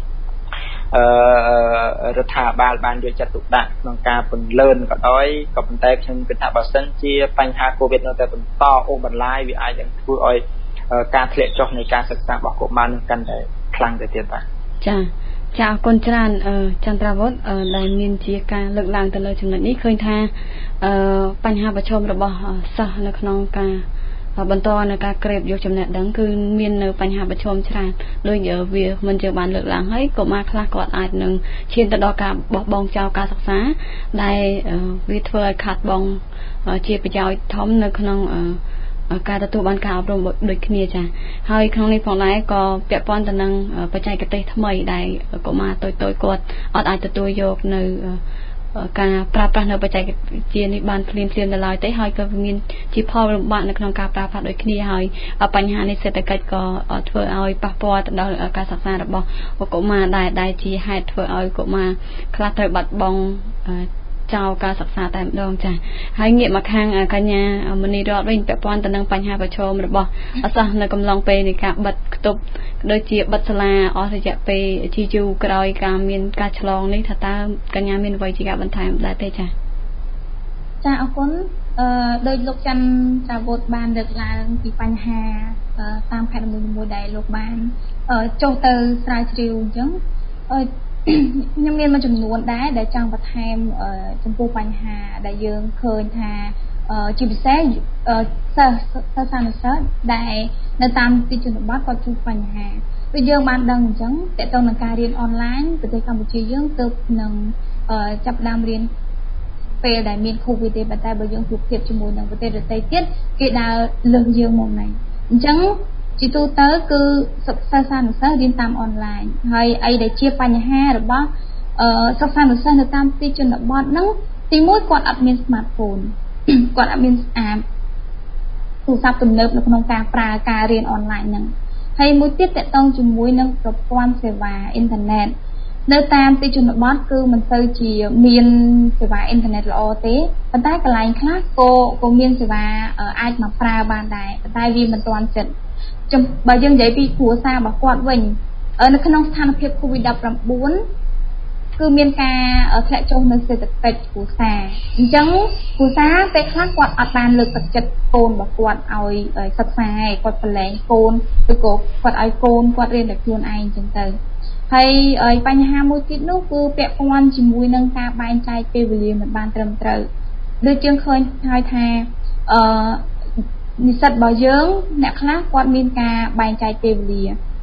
រដ្ឋាភិបាលបានយកចិត្តទុកដាក់ក្នុងការពន្លឿនក៏ដោយក៏ប៉ុន្តែខ្ញុំគិតថាបើសិនជាបញ្ហា COVID នៅតែបន្តអូសបន្លាយវាអាចនឹងធ្វើឲ្យការធ្លាក់ចុះនៃការសិក្សារបស់កុមារនឹងកាន់តែខ្លាំងទៅទៀតបាទចាអរគុណច្រើនចន្ទ្រាវុធដែលមានជាការលើកឡើងទៅលើចំណុចនេះឃើញថាបញ្ហាប្រឈមរបស់សិស្សនៅក្នុងការបន្តនៅការក្រេបយកចំណេះដឹងគឺមាននៅបញ្ហាប្រឈមច្រើនដូចវាមិនជឿបានលើកឡើងហើយកុមារខ្លះគាត់អាចនឹងឈានទៅដល់ការបោះបង់ចោលការសិក្សាដែលវាធ្វើឲ្យខាតបង់ជាប្រយោជន៍ធំនៅក្នុងការទទួលបានការអប់រំដូចគ្នាចាហើយក្នុងនេះផងដែរក៏ពាក់ព័ន្ធទៅនឹងបច្ចេកទេសថ្មីដែលកុមារតូចៗគាត់អត់អាចទទួលយកនៅការប្រើប្រាស់នៅបច្ចេកវិទ្យានេះបានភ្លាមៗទៅឡើយទេហើយក៏មានជាផលលំបាកនៅក្នុងការប្រើប្រាស់ដូចគ្នាហើយបញ្ហានេះសេដ្ឋកិច្ចក៏ធ្វើឲ្យប៉ះពាល់ទៅដល់ការសិក្សារបស់កុមារដែលជាហេតុធ្វើឲ្យកុមារខ្លះត្រូវបាត់បង់ចោលការសិក្សាតែម្ដងចាហើយងាកមកខាងកញ្ញាមនីរដ្ឋវិញពាក់ព័ន្ធទៅនឹងបញ្ហាប្រឈមរបស់សិស្សនៅកំឡុងពេលនៃការបិទគប់ដូចជាបិទសាលាអស់រយៈពេលជាយូរក្រោយការមានការឆ្លងនេះថាតើកញ្ញាមានអ្វីជាការបន្ថែមដែរទេចាអរគុណដោយលោកចន្ទ្រាវុធបានលើកឡើងពីបញ្ហាតាមខេត្តមួយដែលលោកបានចុះទៅស្រាវជ្រាវអញ្ចឹងខ្ញុំមានមួយចំនួនដែរដែលចង់បន្ថែមចំពោះបញ្ហាដែលយើងឃើញថាជាពិសេសសិស្សានុសិស្សដែលនៅតាមទីជនបទគាត់ជួបបញ្ហាដូចយើងបានដឹងអញ្ចឹងតើតើនឹងការរៀនអនឡាញប្រទេសកម្ពុជាយើងទើបនឹងចាប់ផ្ដើមរៀនពេលដែលមាន COVID ទេប៉ុន្តែបើយើងប្រៀបធៀបជាមួយនឹងប្រទេសដទៃទៀតគេដើរលើសយើងមកណាអញ្ចឹងជាទូទៅគឺសិស្សានុសិស្សរៀនតាមអនឡាញហើយអីដែលជាបញ្ហារបស់សិស្សានុសិស្សនៅតាមទីជនបទហ្នឹងទីមួយគាត់អត់មាន smartphone គាត់អត់មានទូរស័ព្ទទំនើបនៅក្នុងការប្រើការរៀនអនឡាញហ្នឹងហើយមួយទៀតតកតងជាមួយនឹងប្រព័ន្ធសេវាអ៊ីនធឺណិតនៅតាមទីជនបទគឺមិនសូវជាមានសេវាអ៊ីនធឺណិតល្អទេប៉ុន្តែកន្លែងខ្លះក៏មានសេវាអាចមកប្រើបានដែរប៉ុន្តែវាមិនទាន់ចិត្តបើយើងនិយាយពីគ្រួសាររបស់គាត់វិញនៅក្នុងស្ថានភាព COVID-19 គឺមានការធ្លាក់ចុះនៅសេដ្ឋកិច្ចគ្រួសារអញ្ចឹងគ្រួសារពេលខ្លះគាត់អត់បានលើកទឹកចិត្តកូនរបស់គាត់ឲ្យសិក្សាឯងគាត់ប្រឡែងកូនឬក៏គាត់ឲ្យកូនគាត់រៀនតែខ្លួនឯងអញ្ចឹងទៅហើយបញ្ហាមួយទៀតនោះគឺពាក់ព័ន្ធជាមួយនឹងការបែងចែកពេលវេលាមិនបានត្រឹមត្រូវដូចយើងឃើញហើយថានិស្សិតរបស់យើងអ្នកខ្លះគាត់មានការបែងចែកពេលវេលា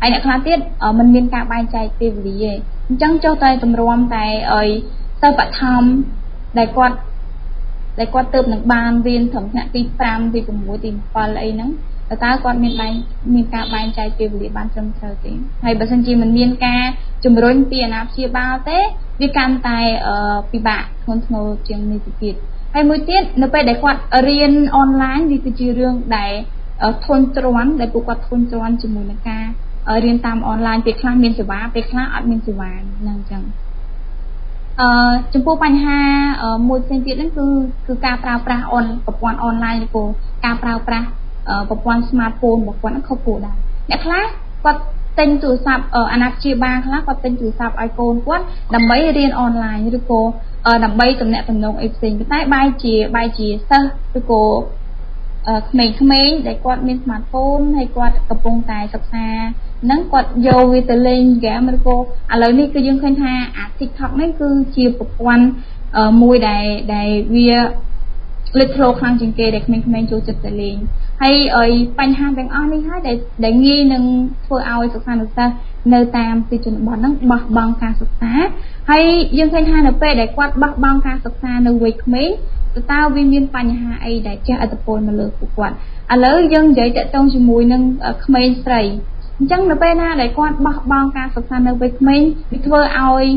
ហើយអ្នកខ្លះទៀតมันមានការបែងចែកពេលវេលាទេអញ្ចឹងចុះតែតម្រាំតែឲ្យសិស្សបឋមដែលគាត់ទៅនឹងបានរៀនត្រឹមថ្នាក់ទី5ទី6ទី7អីហ្នឹងតើគាត់មានការបែងចែកពេលវេលាបានត្រឹមត្រូវទេហើយបើសិនជាមិនមានការជំរុញពីអាណាព្យាបាលទេវាកាន់តែពិបាកធ្ងន់ធ្ងរជាងនេះទៅទៀតហើយមួយទៀតនៅពេលដែលគាត់រៀនអនឡាញវាគឺជារឿងដែលធន់ទ្រាំដែលពួកគាត់ធន់ទ្រាំជាមួយនឹងការរៀនតាមអនឡាញពេលខ្លះមានសេវាពេលខ្លះអត់មានសេវាហ្នឹងអញ្ចឹងចំពោះបញ្ហាមួយផ្សេងទៀតហ្នឹងគឺការប្រើប្រាស់ប្រព័ន្ធអនឡាញឬក៏ការប្រើប្រាស់ប្រព័ន្ធ smartphone របស់គាត់ហ្នឹងខុសគោលដៅអ្នកខ្លះគាត់ទិញទូរស័ព្ទអាណាព្យាបាលខ្លះគាត់ទិញទូរស័ព្ទឲ្យកូនគាត់ដើម្បីរៀនអនឡាញឬក៏ដើម្បីទំនាក់ទំនងអីផ្សេងតែបែរជាសិស្សឬក៏ក្មេងៗដែលគាត់មាន smartphone ហើយគាត់កំពុងតែសិក្សាហ្នឹងគាត់យកវាទៅលេង game ឬក៏ឥឡូវនេះគឺយើងឃើញថាអា TikTok នេះគឺជាប្រព័ន្ធមួយដែលវាលេចធ្លោខ្លាំងជាងគេដែលក្មេងៗចូលចិត្តទៅលេងហើយបញ្ហាទាំងអស់នេះហើយដែលងាយនឹងធ្វើឲ្យសិស្សានុសិស្សនៅតាមទីជនបទហ្នឹងបោះបង់ការសិក្សាហើយយើងឃើញថានៅពេលដែលគាត់បោះបង់ការសិក្សានៅវ័យក្មេងតើវាមានបញ្ហាអីដែលជះឥទ្ធិពលមកលើពួកគាត់ឥឡូវយើងនិយាយតាក់ទងជាមួយនឹងក្មេងស្រីអញ្ចឹងនៅពេលណាដែលគាត់បោះបង់ការសិក្សានៅវ័យក្មេងវាធ្វើឲ្យ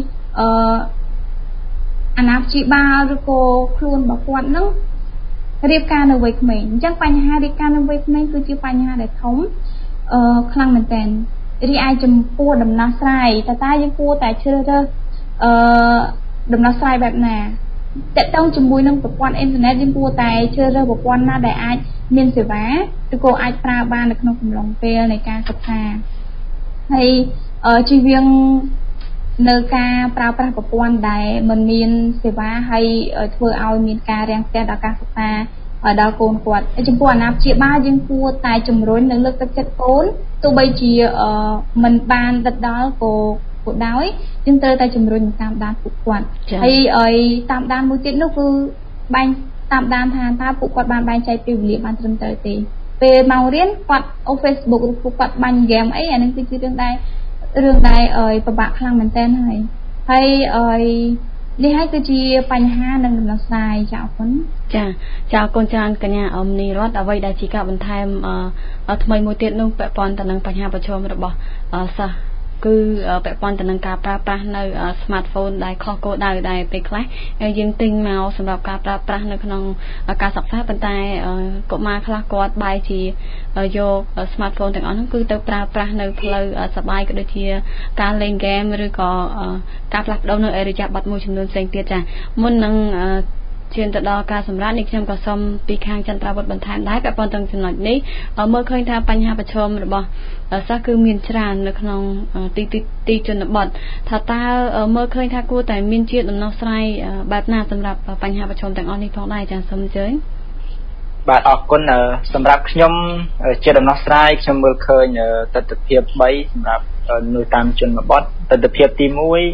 អាណាព្យាបាលឬក៏ខ្លួនរបស់គាត់ហ្នឹងរៀបការនៅវ័យក្មេងអញ្ចឹងបញ្ហារៀបការនៅវ័យក្មេងគឺជាបញ្ហាដែលធំខ្លាំងមែនទែនរីឯចំពោះដំណោះស្រាយតើយើងគួរតែជ្រើសរើសដំណោះស្រាយបែបណាតាក់ទងជាមួយនឹងប្រព័ន្ធអ៊ីនធឺណិតយើងគួរតែជ្រើសរើសប្រព័ន្ធណាដែលអាចមានសេវាឬក៏អាចប្រើបាននៅក្នុងកំឡុងពេលនៃការសិក្សាហើយជៀសវាងនៅការប្រើប្រាស់ប្រព័ន្ធដែលមិនមានសេវាហើយធ្វើឲ្យមានការរាំងស្ទះដល់ការសិក្សាដល់កូនគាត់ចំពោះអាណាព្យាបាលយើងគួរតែជំរុញនិងលើកទឹកចិត្តកូនទោះបីជាមិនបានដិតដល់ក៏ដោយយើងត្រូវតែជំរុញតាមដានពួកគាត់ហើយតាមដានមួយទៀតនោះគឺតាមដានថាតើពួកគាត់បានបែងចែកពេលវេលាបានត្រឹមត្រូវទេពេលម៉ោងរៀនគាត់អូ Facebook ឬពួកគាត់បាញ់ហ្គេមអីអានឹងគឺជារឿងដែលពិបាកខ្លាំងមែនទែនហើយនេះហើយគឺជាបញ្ហានិងដំណោះស្រាយចាអរគុណចាអរគុណច្រើនកញ្ញាអមនីរតអ្វីដែលជាការបន្ថែមថ្មីមួយទៀតនោះពាក់ព័ន្ធទៅនឹងបញ្ហាប្រឈមរបស់សិស្សគឺពាក់ព័ន្ធទៅនឹងការប្រើប្រាស់នៅ smartphone ដែលខុសគោលដៅដែលពេលខ្លះយើងទិញមកសម្រាប់ការប្រើប្រាស់នៅក្នុងការសិក្សាប៉ុន្តែកុមារខ្លះគាត់បែរជាយក smartphone ទាំងអស់នោះគឺទៅប្រើប្រាស់នៅផ្លូវសប្បាយក៏ដូចជាការលេង game ឬក៏ការផ្លាស់ប្ដូរនៅអរិយាប័ត្រមួយចំនួនផ្សេងទៀតចាមុននឹងឈានទៅដល់ការសម្រាប់នេះខ្ញុំក៏សូមពីខាងចន្ទ្រាវុធបន្ថែមដែរពាក់ព័ន្ធទៅនឹងចំណុចនេះមើលឃើញថាបញ្ហាប្រឈមរបស់សិស្សគឺមានច្រើននៅក្នុងទីជនបទថាតើមើលឃើញថាគួរតែមានជាដំណោះស្រាយបែបណាសម្រាប់បញ្ហាប្រឈមទាំងអស់នេះផងដែរចាសូមអញ្ជើញបាទអរគុណសម្រាប់ខ្ញុំជាដំណោះស្រាយខ្ញុំមើលឃើញទស្សនវិជ្ជា3សម្រាប់នៅតាមជនបទទស្សនវិជ្ជាទី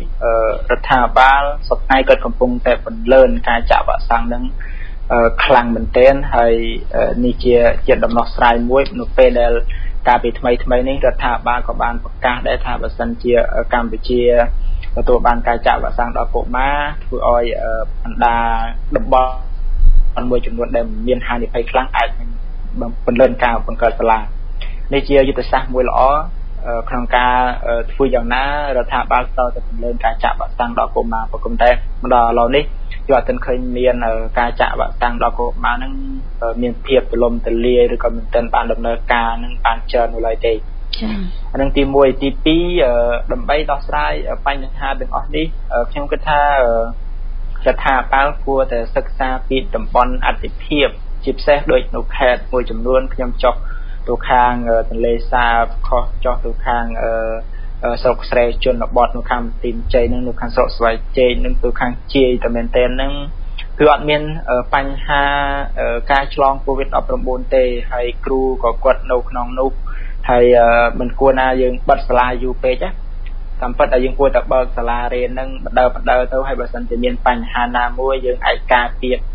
1រដ្ឋាភិបាលសប្តាហ៍គាត់កំពុងតែបន្លឿនការចាក់វ៉ាក់សាំងនឹងខ្លាំងមែនទែនហើយនេះជាដំណោះស្រាយមួយនៅពេលដែលកាលពីថ្មីនេះរដ្ឋាភិបាលក៏បានប្រកាសដែរថាបើសិនជាកម្ពុជាទទួលបានការចាក់វ៉ាក់សាំងដល់កុមារធ្វើឲ្យបណ្ដាតំបន់មួយចំនួនដែលមានហានិភ័យខ្លាំងអាចបន្លឿនការបង្កើតសាលានេះជាយុទ្ធសាស្ត្រមួយល្អក្នុងការធ្វើយ៉ាងណារដ្ឋាភិបាលតទៅបន្លឿនការចាក់វ៉ាក់សាំងដល់កុមារប៉ុន្តែមកដល់ឥឡូវនេះយើងអត់ទាន់ឃើញមានការចាក់វ៉ាក់សាំងដល់កុមារនឹងមានភាពទូលំទូលាយឬក៏មិនទាន់បានដំណើរការនឹងបានច្រើននៅឡើយទេចា៎អានឹងទី1ទី2ដើម្បីដោះស្រាយបញ្ហាទាំងអស់នេះខ្ញុំគិតថារដ្ឋាភិបាលគួរតែសិក្សាពីតំបន់អតិភិបជាពិសេសដូចនៅខេត្តមួយចំនួនខ្ញុំចុះទៅខាងទន្លេសាបខុសចុះទៅខាងស្រុកស្រែជនបទនៅខាងទីមជ័យនឹងនៅខាងស្រុកស្វាយជែកនឹងទៅខាងជាយតែមែនទែននឹងគឺអត់មានបញ្ហាការឆ្លង COVID-19 ទេហើយគ្រូក៏គាត់នៅក្នុងនោះហើយមិនគួរណាយើងបិទសាលាយូរពេកណាតាមពិតតែយើងគួរតែបើកសាលារៀននឹងបណ្ដើទៅហើយបើសិនជាមានបញ្ហាណាមួយយើងអាចការពារ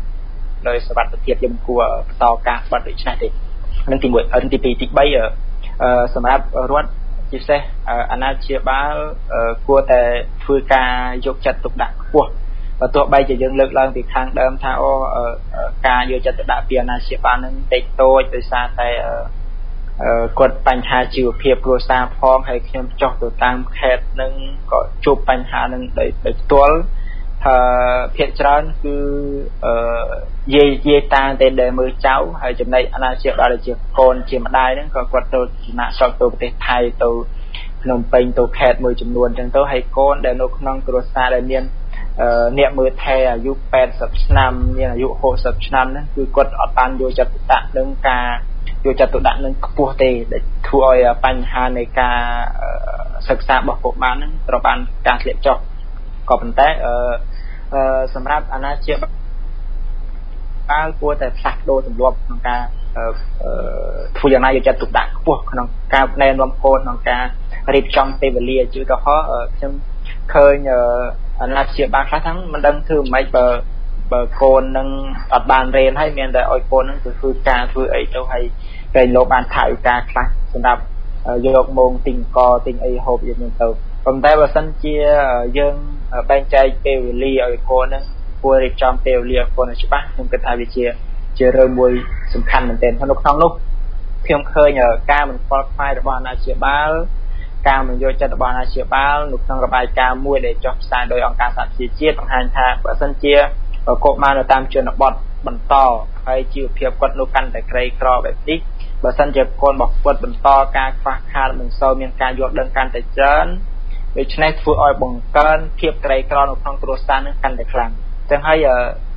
ដោយសុវត្ថិភាពយើងគួរបន្តការបិទដូច្នេះទេនឹងទី1ទី2ទី3 សម្រាប់រដ្ឋជាពិសេសអាណាព្យាបាលគួរតែធ្វើការយកចិត្តទុកដាក់ខ្ពស់បើទោះបីជាយើងលើកឡើងពីខាងដើមថាការយកចិត្តទុកដាក់ពីអាណាព្យាបាលនឹងតិចតូចដោយសារតែគាត់បញ្ហាជីវភាពគ្រួសារផងហើយខ្ញុំចុះទៅតាមខេត្តនឹងក៏ជួបបញ្ហានឹងដោយផ្ទាល់ភាគច្រើនគឺយាយតាតែដែលមើលចៅហើយចំណែកអាណាព្យាបាលដែលជាកូនជាម្ដាយហ្នឹងក៏គាត់ទៅចំណាក់ស្រុកទៅប្រទេសថៃទៅភ្នំពេញទៅខេត្តមួយចំនួនចឹងទៅហើយកូនដែលនៅក្នុងគ្រួសារដែលមានអ្នកមើលថែអាយុ80ឆ្នាំមានអាយុ60ឆ្នាំហ្នឹងគឺគាត់អត់បានយកចិត្តទុកដាក់នឹងការយកចិត្តទុកដាក់នឹងខ្ពស់ទេដែលធ្វើឲ្យបញ្ហានៃការសិក្សារបស់កុមារហ្នឹងត្រូវបានការធ្លាក់ចុះក៏ប៉ុន្តែសម្រាប់អាណាព្យាបាលគួរតែផ្លាស់ប្ដូរទម្លាប់ក្នុងការធ្វើយ៉ាងណាយកចិត្តទុកដាក់ខ្ពស់ក្នុងការណែនាំកូនក្នុងការរៀបចំពេលវេលាជាឧទាហរណ៍ខ្ញុំឃើញអាណាព្យាបាលខ្លះហ្នឹងមិនដឹងធ្វើម៉េចបើកូននឹងអត់បានរៀនហើយមានតែឲ្យកូននឹងទៅធ្វើការធ្វើអីទៅហើយគេលោកបានថវិកាខ្លះសម្រាប់យកមកទិញកទិញអីហូបយ៉ាងហ្នឹងទៅប៉ុន្តែបើសិនជាយើងបែងចែកពេលវេលាឲ្យកូននឹងគួររៀបចំពេលវេលាឲ្យកូនឲ្យច្បាស់ខ្ញុំគិតថាវាជារឿងមួយសំខាន់មែនទែននៅក្នុងនោះខ្ញុំឃើញការមិនខ្វល់ខ្វាយរបស់អាណាព្យាបាលការមិនយកចិត្តរបស់អាណាព្យាបាលនៅក្នុងរបាយការណ៍មួយដែលចុះផ្សាយដោយអង្គការសហប្រជាជាតិបង្ហាញថាបើសិនជាកុមារនៅតាមជនបទបន្តហើយជីវភាពគាត់នៅកាន់តែក្រីក្របែបនេះបើសិនជាកូនរបស់គាត់បន្តការខ្វះខាតមិនសូវមានការយល់ដឹងកាន់តែច្រើនដូច្នេះធ្វើឲ្យបង្កើនភាពក្រីក្រនៅក្នុងគ្រួសារនឹងកាន់តែខ្លាំងចឹងហើយ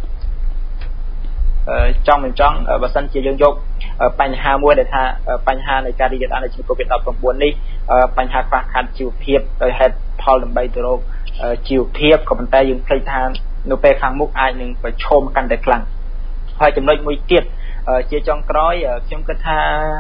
ចង់មិនចង់បើសិនជាយើងយកបញ្ហាមួយដែលថាបញ្ហានៃការរីករាលដាលនៃជំងឺ Covid-19 នេះបញ្ហាខ្វះខាតជីវភាពដោយហេតុផលដើម្បីទៅរកជីវភាពក៏ប៉ុន្តែយើងភ្លេចថានៅពេលខាងមុខអាចនឹងប្រឈមកាន់តែខ្លាំងហើយចំណុចមួយទៀតជាចុងក្រោយខ្ញុំគិតថា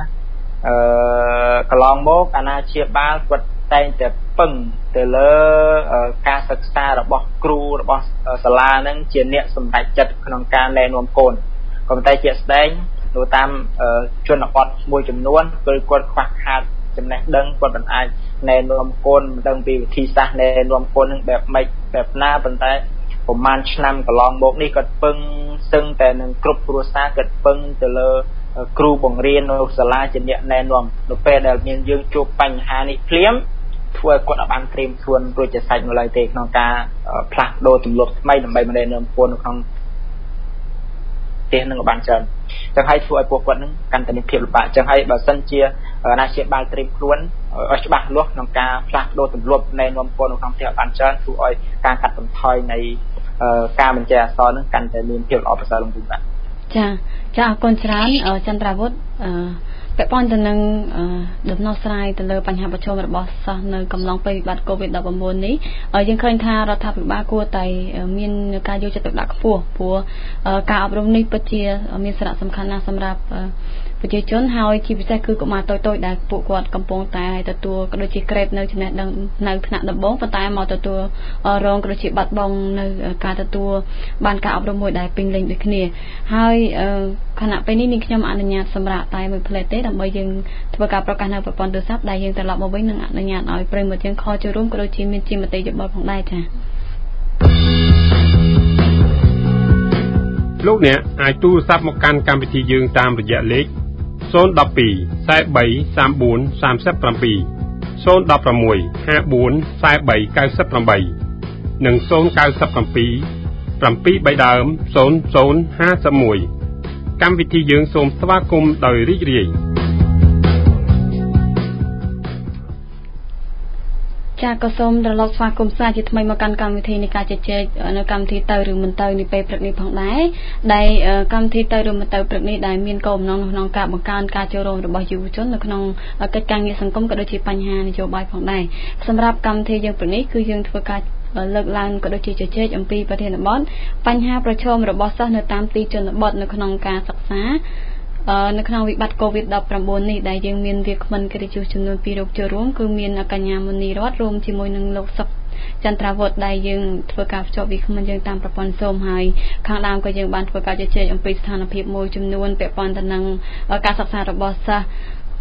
កន្លងមកអាណាព្យាបាលគាត់តែងតែពឹងទៅលើការសិក្សារបស់គ្រូរបស់សាលាហ្នឹងជាអ្នកសម្រេចចិត្តក្នុងការណែនាំកូនក៏ប៉ុន្តែជាក់ស្ដែងនៅតាមជនបទមួយចំនួនគឺគាត់ខ្វះខាតចំណេះដឹងគាត់មិនអាចណែនាំកូនមិនដឹងពីវិធីសាស្ត្រណែនាំកូននឹងបែបម៉េចបែបណាប៉ុន្តែប្រហែលឆ្នាំកន្លងមកនេះគាត់ពឹងសឹងតែនឹងគ្រប់គ្រួសារគាត់ពឹងទៅលើគ្រូបង្រៀននៅសាលាជាអ្នកណែនាំនៅពេលដែលមានយើងជួបបញ្ហានេះភ្លាមធ្វើឲ្យគាត់អត់បានត្រៀមខ្លួនរួចជាសាច់នៅឡើយទេក្នុងការផ្លាស់ប្ដូរទម្លាប់ថ្មីដើម្បីណែនាំកូននៅក្នុងផ្ទះនឹងបានច្រើនចឹងហើយធ្វើឲ្យពួកគាត់នឹងកាន់តែមានភាពលំបាកចឹងហើយបើសិនជាអាណាព្យាបាលត្រៀមខ្លួនឲ្យច្បាស់លាស់ក្នុងការផ្លាស់ប្ដូរទម្លាប់ណែនាំកូននៅក្នុងផ្ទះបានច្រើនធ្វើឲ្យការកាត់បន្ថយនៃការបញ្ចេញអសរនឹងកាន់តែមានភាពល្អប្រសើរឡើងវិញបាទចាអរគុណច្រើនចន្ទ្រាវុធពាក់ព័ន្ធទៅនឹងដំណោះស្រាយទៅលើបញ្ហាប្រឈមរបស់សិស្សនៅកំឡុងពេលវិបត្តិ COVID-19 នេះយើងឃើញថារដ្ឋាភិបាលគួរតែមានការយកចិត្តទុកដាក់ខ្ពស់ព្រោះការអប់រំនេះពិតជាមានសារៈសំខាន់ណាស់សម្រាប់ប្រជាជនហើយជាពិសេសគឺកុមារតូចៗដែលពួកគាត់កំពុងតែទទួលក៏ដូចជាក្រេបនៅចំណេះដឹងនៅថ្នាក់ដំបូងប៉ុន្តែមកទទួលរងក៏ដូចជាបាត់បង់នៅការទទួលបានការអប់រំមួយដែលពេញលេញដូចគ្នាហើយខណៈពេលនេះនាងខ្ញុំអនុញ្ញាតសម្រាប់តែមួយផ្លែតទេដើម្បីយើងធ្វើការប្រកាសនៅប្រព័ន្ធទូរស័ព្ទដែលយើងត្រឡប់មកវិញនឹងអនុញ្ញាតឲ្យប្រិយមិត្តយើងខលចូលរួមក៏ដូចជាមានជាមតិយោបល់ផងដែរចា៎លោកអ្នកអាចទូរស័ព្ទមកកាន់កម្មវិធីយើងតាមរយៈលេខ012 43 34 37 016 54 43 98និង097 73 ដើម0051កម្មវិធីយើងសូមស្វាគមន៍ដោយរីករាយចាក៏សូមត្រឡប់ស្វាគមន៍សាជាថ្មីមកកាន់កម្មវិធីនៃការជជែកនៅកម្មវិធីទៅឬមិនទៅនេះពេលព្រឹកនេះផងដែរដែលកម្មវិធីទៅឬមិនទៅព្រឹកនេះដែលមានគោលបំណងក្នុងការបង្កើនការចូលរួមរបស់យុវជននៅក្នុងកិច្ចការងារសង្គមក៏ដូចជាបញ្ហានយោបាយផងដែរសម្រាប់កម្មវិធីយើងព្រឹកនេះគឺយើងធ្វើការលើកឡើងក៏ដូចជាជជែកអំពីប្រធានបទបញ្ហាប្រឈមរបស់សិស្សនៅតាមទីជនបទនៅក្នុងការសិក្សានៅក្នុងវិបត្តិ COVID-19 នេះដែលយើងមានវាគ្មិនកិត្តិយសចំនួន2រូបចូលរួមគឺមានកញ្ញាមុនីរតរួមជាមួយនឹងលោកសុកចន្ទ្រាវុធដែលយើងធ្វើការភ្ជាប់វាគ្មិនយើងតាមប្រព័ន្ធ Zoom ហើយខាងដើមក៏យើងបានធ្វើការជជែកអំពីស្ថានភាពមួយចំនួនពាក់ព័ន្ធទៅនឹងការសិក្សារបស់សិស្ស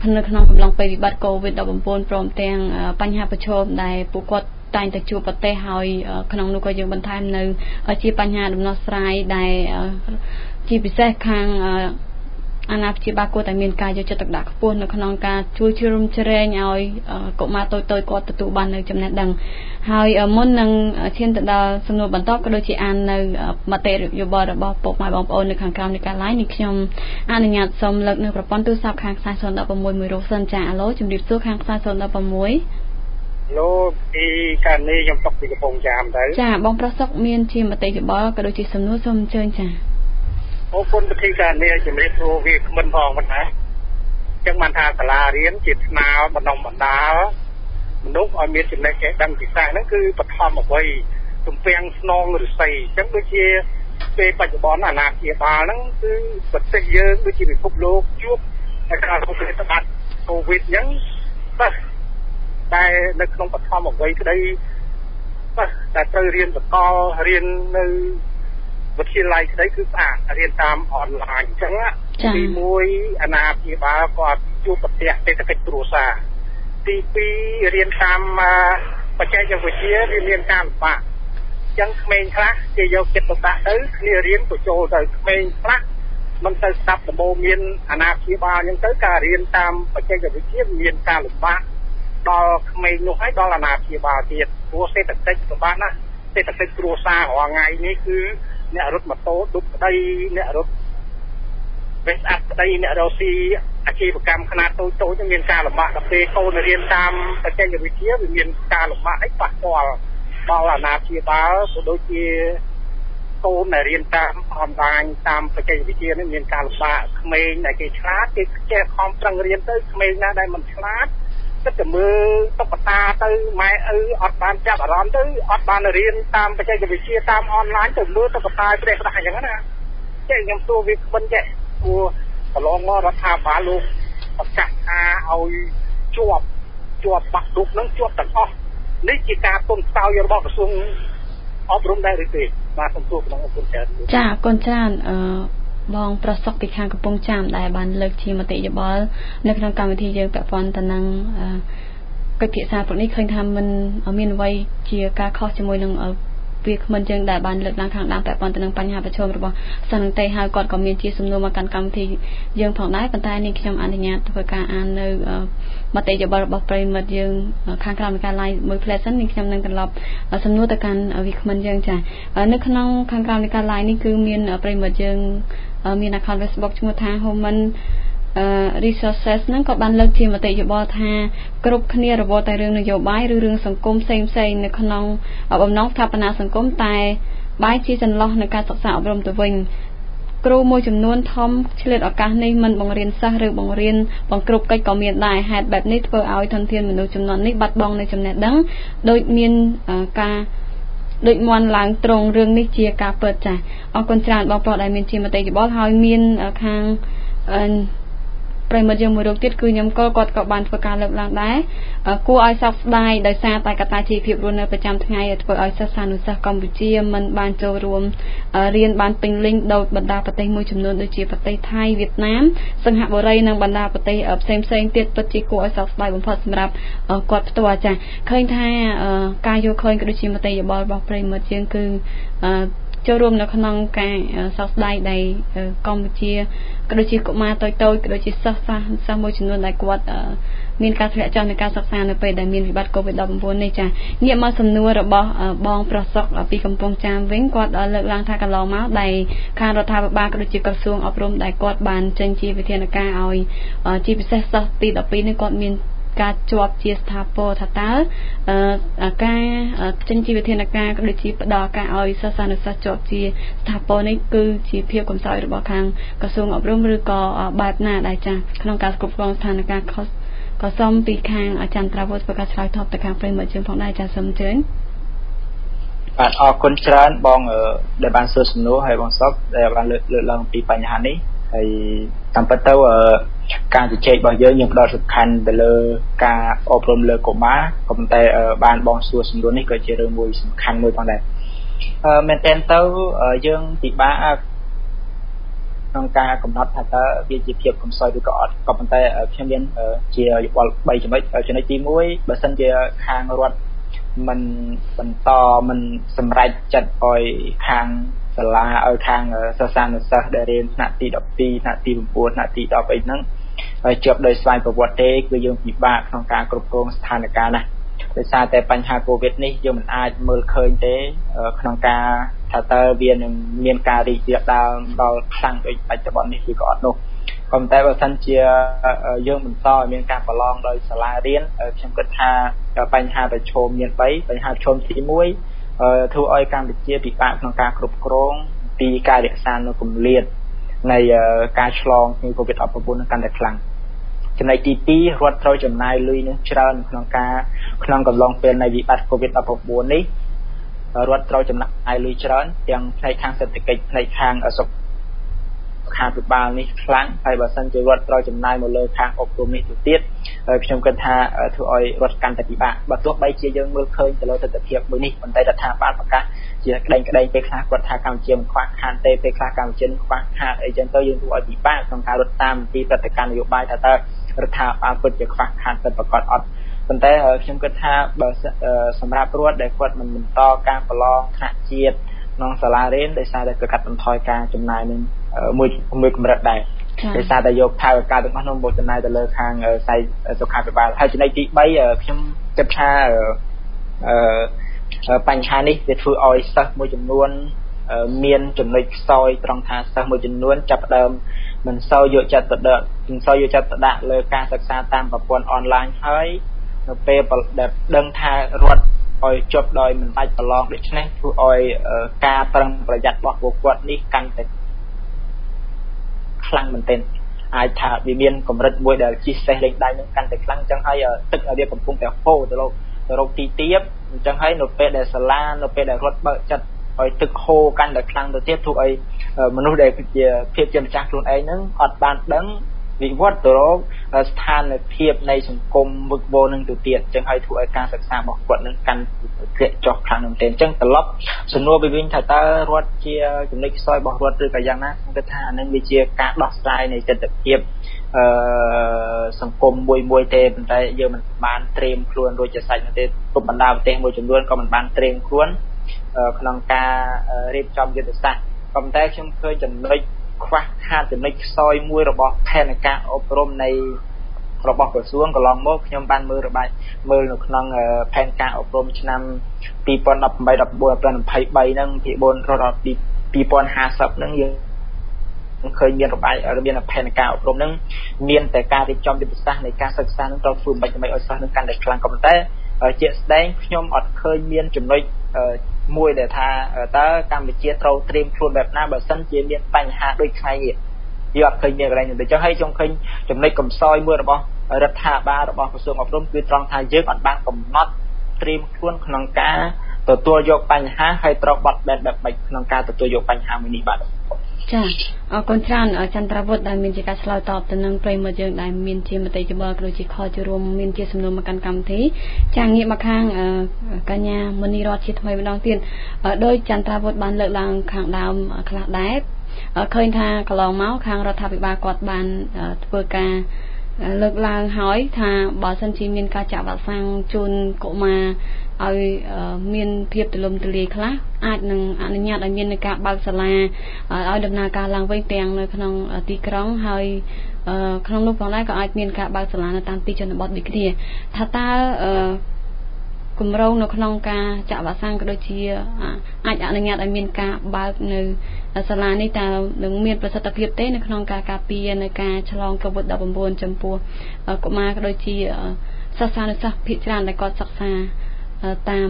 នៅក្នុងកំឡុងពេលវិបត្តិ COVID-19 ព្រមទាំងបញ្ហាប្រឈមដែលពួកគាត់តែងតែជួបប្រទះហើយក្នុងនោះក៏យើងបន្ថែមនៅជាបញ្ហាដំណោះស្រាយដែលជាពិសេសខាងអាណាព្យាបាលគួរតែមានការយកចិត្តទុកដាក់ខ្ពស់នៅក្នុងការជួយជ្រោមជ្រែងឲ្យកុមារតូចៗគាត់ទទួលបាននៅចំណេះដឹងហើយមុននឹងឈានទៅដល់សំណួរបន្តក៏ដូចជាអាននៅមតិយោបល់របស់ពុកម៉ែបងប្អូននៅខាងក្រោមនៃការ live នេះខ្ញុំអនុញ្ញាតសូមលើកនៅប្រព័ន្ធទូរស័ព្ទខាងខ្សែ016មួយរកសិនចាអាឡូជំរាបសួរខាងខ្សែ016 លោកពីកានេះខ្ញុំຕົកពីកំពង់ចាមទៅចាបងប្រុសសុកមានជាមតិយោបល់ក៏ដូចជាសំណួរសូមអញ្ជើញចាអរគុណប្រធានការនេះជំរាបសួរវាគ្មិនផងប៉ុណ្ណាចឹងបានថាសាលារៀនជាស្នាលបណ្ដុំបណ្ដាលមនុស្សឲ្យមានចំណេះចេះដឹងពិសេសហ្នឹងគឺបឋមអ្វីទំពាំងស្នងឫស្សីចឹងដូចជាពេលបច្ចុប្បន្នអាណាព្យាបាលហ្នឹងគឺប្រទេសយើងដូចជាពិភពលោកជួបតែការប្រតិបត្តិកូវីដហ្នឹងបាទតែនៅក្នុងបឋមអ្វីក្តីបាទតែត្រូវរៀនបន្តរៀននៅវិទ្យាល័យក្តីគឺស្អាតរៀនតាមអនឡាញអញ្ចឹងទី1អាណាព្យាបាលគាត់ជួបប្រទះសេដ្ឋកិច្ចគ្រួសារទី2រៀនតាមបច្ចេកវិទ្យាវាមានការលំបាកអញ្ចឹងក្មេងខ្លះគេយកចិត្តទុកដាក់ទៅគ្នារៀនក៏ចូលទៅក្មេងខ្លះមិនទៅស្ដាប់ដំបូងមានអាណាព្យាបាលអញ្ចឹងទៅការរៀនតាមបច្ចេកវិទ្យាមានការលំបាកដល់ក្មេងនោះហើយដល់អាណាព្យាបាលទៀតព្រោះសេដ្ឋកិច្ចពិបាកណាស់សេដ្ឋកិច្ចគ្រួសាររាល់ថ្ងៃនេះគឺអ្នករត់ម៉ូតូឌុបក្តីអ្នករត់វេសអាប់ក្តីអ្នករកស៊ីអាជីវកម្មខ្នាតតូចៗមានការលំបាកដល់ពេលកូនរៀនតាមបច្ចេកវិទ្យាវាមានការលំបាកហើយប៉ះពាល់ដល់អាណាព្យាបាលក៏ដូចជាកូនដែលរៀនតាមអនឡាញតាមបច្ចេកវិទ្យានេះមានការលំបាកក្មេងដែលគេឆ្លាតគេចេះខំប្រឹងរៀនទៅក្មេងណាដែលមិនឆ្លាតគិតតែមើលតុក្កតាទៅម៉ែឪអត់បានចាប់អារម្មណ៍ទៅអត់បានរៀនតាមបច្ចេកវិទ្យាតាមអនឡាញទៅមើលតុក្កតាប្រេះក្តាស់អញ្ចឹងណាចេះខ្ញុំសួរវាគ្មិនចេះព្រោះកន្លងមករដ្ឋាភិបាលលោកប្រកាសថាឲ្យជាប់បាក់ឌុបនឹងជាប់ទាំងអស់នេះជាការពំខ្សោយរបស់ក្រសួងអប់រំដែរឬទេបាទសូមសួរក្នុងអរគុណច្រើនចាអរគុណច្រើនបងប្រសុកពីខាងកំពង់ចាមដែលបានលើកជាមតិយោបល់នៅក្នុងកម្មវិធីយើងពាក់ព័ន្ធទៅនឹងកិច្ចពិសាព្រឹកនេះឃើញថាมันមានអ្វីជាការខុសជាមួយនឹងវាគ្មិនយើងដែលបានលើកឡើងខាងដើមពាក់ព័ន្ធទៅនឹងបញ្ហាប្រឈមរបស់សិស្សនឹងទេហើយគាត់ក៏មានជាសំណួរមកកាន់កម្មវិធីយើងផងដែរប៉ុន្តែនេះខ្ញុំអនុញ្ញាតធ្វើការអាននៅមតិយោបល់របស់ប្រិយមិត្តយើងខាងក្រោមនៃការ live មួយផ្លែសិននេះខ្ញុំនឹងត្រឡប់សំណួរទៅកាន់វាគ្មិនយើងចានៅក្នុងខាងក្រោមនៃការ live នេះគឺមានប្រិយមិត្តយើងមាន account Facebook ឈ្មោះថា Human resources ហ្នឹងក៏បានលើកជាមតិយោបល់ថាគ្រប់គ្នារវល់តែរឿងនយោបាយឬរឿងសង្គមផ្សេងៗនៅក្នុងបំណងស្ថាបនាសង្គមតែបែរជាចន្លោះនៅការសិក្សាអប់រំទៅវិញគ្រូមួយចំនួនធំឆ្លៀតឱកាសនេះមិនបង្រៀនសិស្សឬបង្រៀនបង្គ្រប់កិច្ចក៏មានដែរហេតុបែបនេះធ្វើឲ្យធនធានមនុស្សចំនួននេះបាត់បង់នៅចំណេះដឹងដោយមានការដូចមន់ឡើងត្រង់រឿងនេះជាការពិតចាស់អរគុណច្រើនបងប្រុសដែលមានជាមតិយោបល់ហើយមានខាងប្រិមត្តយើងមួយរូបទៀតគឺខ្ញុំគាត់ក៏បានធ្វើការលើកឡើងដែរគួរឲ្យសោកស្ដាយដោយសារតែកត្តាជីវភាពរស់នៅប្រចាំថ្ងៃធ្វើឲ្យសិស្សានុសិស្សកម្ពុជាមិនបានចូលរួមរៀនបានពេញលេញដោយបណ្ដាប្រទេសមួយចំនួនដូចជាប្រទេសថៃវៀតណាមសិង្ហបុរីនិងបណ្ដាប្រទេសផ្សេងទៀតពិតជាគួរឲ្យសោកស្ដាយបំផុតសម្រាប់គាត់ផ្ទាល់ចា៎ឃើញថាការយកឃើញក៏ដូចជាមតិយោបល់របស់ប្រិមត្តយើងគឺចូលរួមនៅក្នុងការសោកស្ដាយដែលកម្ពុជាក៏ដូចជាកុមារតូចៗក៏ដូចជាសិស្សមួយចំនួនដែលគាត់មានការធ្លាក់ចុះនៃការសិក្សានៅពេលដែលមានវិបត្តិ COVID-19 នេះចាងាកមកសំណួររបស់បងប្រុសសុកពីកំពង់ចាមវិញគាត់លើកឡើងថាកន្លងមកដែលខាងរដ្ឋាភិបាលក៏ដូចជាក្រសួងអប់រំដែលគាត់បានចេញជាវិធានការឲ្យជាពិសេសសិស្សទី12នេះគាត់មានការជាប់ជាស្ថាពរថាតើការចេញជាវិធានការក៏ដូចជាផ្ដល់ការឲ្យសិស្សានុសិស្សជាប់ជាស្ថាពរនេះគឺជាភាពកំសោយរបស់ខាងក្រសួងអប់រំឬក៏បែបណាដែរចាក្នុងការគ្រប់គ្រងស្ថានភាពក៏សូមពីខាងអាចារ្យត្រាវុធធ្វើការឆ្លើយតបទៅខាងប្រិយមិត្តយើងផងដែរចាសូមអញ្ជើញបាទអរគុណច្រើនបងដែលបានសួរសំណួរហើយបងសុកដែលបានលើកឡើងពីបញ្ហានេះហើយតាមពិតទៅការជជែករបស់យើងផ្ដោតសំខាន់ទៅលើការអប់រំលើកុមារក៏ប៉ុន្តែបានបងសួរសំណួរនេះក៏ជារឿងមួយសំខាន់មួយផងដែរមែនតើទៅយើងពិបាកក្នុងការកំណត់ថាតើវាជាភាពកំសោយឬក៏អត់ក៏ប៉ុន្តែខ្ញុំមានជាយោបល់3ចំណុចចំណុចទី1បើសិនជាខាងរដ្ឋមិនបន្តមិនសម្រេចចិត្តឲ្យខាងសាលាឲ្យខាងសិស្សានុសិស្សដែលរៀនថ្នាក់ទី12ថ្នាក់ទី9ថ្នាក់ទី10អីហ្នឹងជាប់ដោយស្វ័យប្រវត្តិទេគឺយើងពិបាកក្នុងការគ្រប់គ្រងស្ថានភាពណាដោយសារតែបញ្ហាកូវីដនេះយើងមិនអាចមើលឃើញទេក្នុងការថាតើវានឹងមានការរីករាលដាលដល់ខ្លាំងដូចបច្ចុប្បន្ននេះឬក៏អត់នោះក៏ប៉ុន្តែបើសិនជាយើងបន្តឲ្យមានការប្រឡងដោយសាលារៀនខ្ញុំគិតថាបញ្ហាប្រឈមមាន3បញ្ហាប្រឈមទី1ធ្វើឲ្យកម្ពុជាពិបាកក្នុងការគ្រប់គ្រងពីការរក្សានៅគម្លាតនៃការឆ្លងជំងឺ COVID-19 នឹងកាន់តែខ្លាំងចំណុចទី2រដ្ឋត្រូវចំណាយលុយនឹងច្រើនក្នុងកំឡុងពេលនៃវិបត្តិ COVID-19 នេះរដ្ឋត្រូវចំណាយលុយច្រើនទាំងផ្នែកខាងសេដ្ឋកិច្ចផ្នែកខាងសុខាភិបាលនេះខ្លាំងហើយបើសិនជារដ្ឋត្រូវចំណាយមកលើខាងអប់រំនេះទៅទៀតខ្ញុំគិតថាធ្វើឲ្យរដ្ឋកាន់តែពិបាកបើទោះបីជាយើងមើលឃើញទៅលើទស្សនវិជ្ជាមួយនេះប៉ុន្តែរដ្ឋាភិបាលប្រកាសជាក្តែងពេលខ្លះគាត់ថាកម្ពុជាមិនខ្វះខាតទេពេលខ្លះកម្ពុជាខ្វះខាតអីចឹងទៅយើងធ្វើឲ្យពិបាកក្នុងការរត់តាមពីប្រតិកម្មនយោបាយថាតើរដ្ឋាភិបាលពិតជាខ្វះខាតទៅប្រកបអត់ប៉ុន្តែខ្ញុំគិតថាបើសម្រាប់រដ្ឋដែលគាត់មិនបន្តការប្រឡងថ្នាក់ជាតិក្នុងសាលារៀនដោយសារតែកាត់បន្ថយការចំណាយនឹងមួយកម្រិតដែរដោយសារតែយកថវិកាទាំងអស់នោះមកចំណាយទៅលើខាងផ្នែកសុខាភិបាលហើយចំណុចទី3ខ្ញុំគិតថាបញ្ហានេះវាធ្វើឲ្យសិស្សមួយចំនួនមានចំណុចខ្សោយត្រង់ថាសិស្សមួយចំនួនចាប់ផ្ដើមមិនសូវយកចិត្តទុកដាក់លើការសិក្សាតាមប្រព័ន្ធអនឡាញហើយនៅពេលដែលដឹងថារដ្ឋឲ្យជប់ដោយមិនបាច់ប្រឡងដូច្នេះធ្វើឲ្យការប្រឹងប្រយ័ត្នរបស់ពួកគាត់នេះកាន់តែខ្លាំងមែនទែនអាចថាវាមានកម្រិតមួយដែលជីសេះលេងដៃនឹងកាន់តែខ្លាំងអញ្ចឹងហើយទឹកវាកំពុងតែហូរទៅរកទីទាបអញ្ចឹងហើយនៅពេលដែលសាលានៅពេលដែលរដ្ឋបើកចិត្តឲ្យទឹកហូរកាន់តែខ្លាំងទៅទៀតធ្វើឲ្យមនុស្សដែលជាភាពជាម្ចាស់ខ្លួនឯងហ្នឹងអត់បានដឹងវិវត្តទៅរកស្ថានភាពនៃសង្គមវឹកវរនឹងទៅទៀតអញ្ចឹងហើយធ្វើឲ្យការសិក្សារបស់គាត់នឹងកាន់ធ្លាក់ចុះខ្លាំងមែនទែនអញ្ចឹងត្រឡប់សំណួរវិញថាតើរដ្ឋជាចំណុចខ្សោយរបស់រដ្ឋឬក៏យ៉ាងណាខ្ញុំគិតថាអានឹងវាជាការដោះស្រាយនៃទស្សនវិជ្ជាសង្គមមួយទេប៉ុន្តែយើងមិនបានត្រៀមខ្លួនរួចជាសាច់នោះទេទុកបណ្ដាប្រទេសមួយចំនួនក៏មិនបានត្រៀមខ្លួនក្នុងការរៀបចំយុទ្ធសាស្ត្រប៉ុន្តែខ្ញុំឃើញចំណុចខ្វះខាតចំណុចខ្សោយមួយរបស់ផែនការអប់រំនៃរបស់ក្រសួងកន្លងមកខ្ញុំបានមើលនៅក្នុងផែនការអប់រំឆ្នាំ2018 14 2023ហ្នឹងពី4រហូតដល់2050ហ្នឹងយើងឃើញមានមានផែនការអប់រំហ្នឹងមានតែការរៀបចំយុទ្ធសាស្ត្រនៃការសិក្សាហ្នឹងត្រូវធ្វើមិនឲ្យសិស្សនឹងកាន់តែខ្លាំងក៏ប៉ុន្តែជាក់ស្ដែងខ្ញុំអត់ឃើញមានចំណុចមួយដែលថាតើកម្ពុជាត្រូវត្រៀមខ្លួនបែបណាបើសិនជាមានបញ្ហាដូចថ្ងៃនេះយើងអត់ឃើញមានកន្លែងនោះទេចឹងហើយខ្ញុំឃើញចំណុចកំសោយមួយរបស់រដ្ឋាភិបាលរបស់ក្រសួងអប់រំគឺត្រង់ថាយើងអត់បានកំណត់ត្រៀមខ្លួនក្នុងការទទួលយកបញ្ហាហើយត្រូវបត់បែនបែបម៉េចក្នុងការទទួលយកបញ្ហាមួយនេះបាទចាអរគុណច្រើនចន្ទ្រាវុធដែលមានជាការឆ្លើយតបទៅនឹងប្រិយមិត្តយើងដែលមានជាមតិយោបល់ក៏ដូចជាខលចូលរួមមានជាសំណួរមកកាន់កម្មវិធីចាងាកមកខាងកញ្ញាមនីរតជាថ្មីម្ដងទៀតដោយចន្ទ្រាវុធបានលើកឡើងខាងដើមខ្លះដែរឃើញថាកន្លងមកខាងរដ្ឋាភិបាលគាត់បានធ្វើការលើកឡើងហើយថាបើសិនជាមានការចាក់វ៉ាក់សាំងជូនកុមារឲ្យមានភាពទូលំទូលាយខ្លះអាចនឹងអនុញ្ញាតឲ្យមាននៃការបើកសាលាឲ្យដំណើរការឡើងវិញទាំងនៅក្នុងទីក្រុងហើយក្នុងនោះផងដែរក៏អាចមានការបើកសាលានៅតាមទីជនបទដូចគ្នាថាតើគម្រោងនៅក្នុងការចាក់វ៉ាក់សាំងក៏ដូចជាអាចអនុញ្ញាតឲ្យមានការបើកនៅសាលានេះតើនឹងមានប្រសិទ្ធភាពទេនៅក្នុងការការពារនៅការឆ្លង COVID-19 ចំពោះកុមារក៏ដូចជាសិស្សានុសិស្សភាគច្រើនដែលគាត់សិក្សាតាម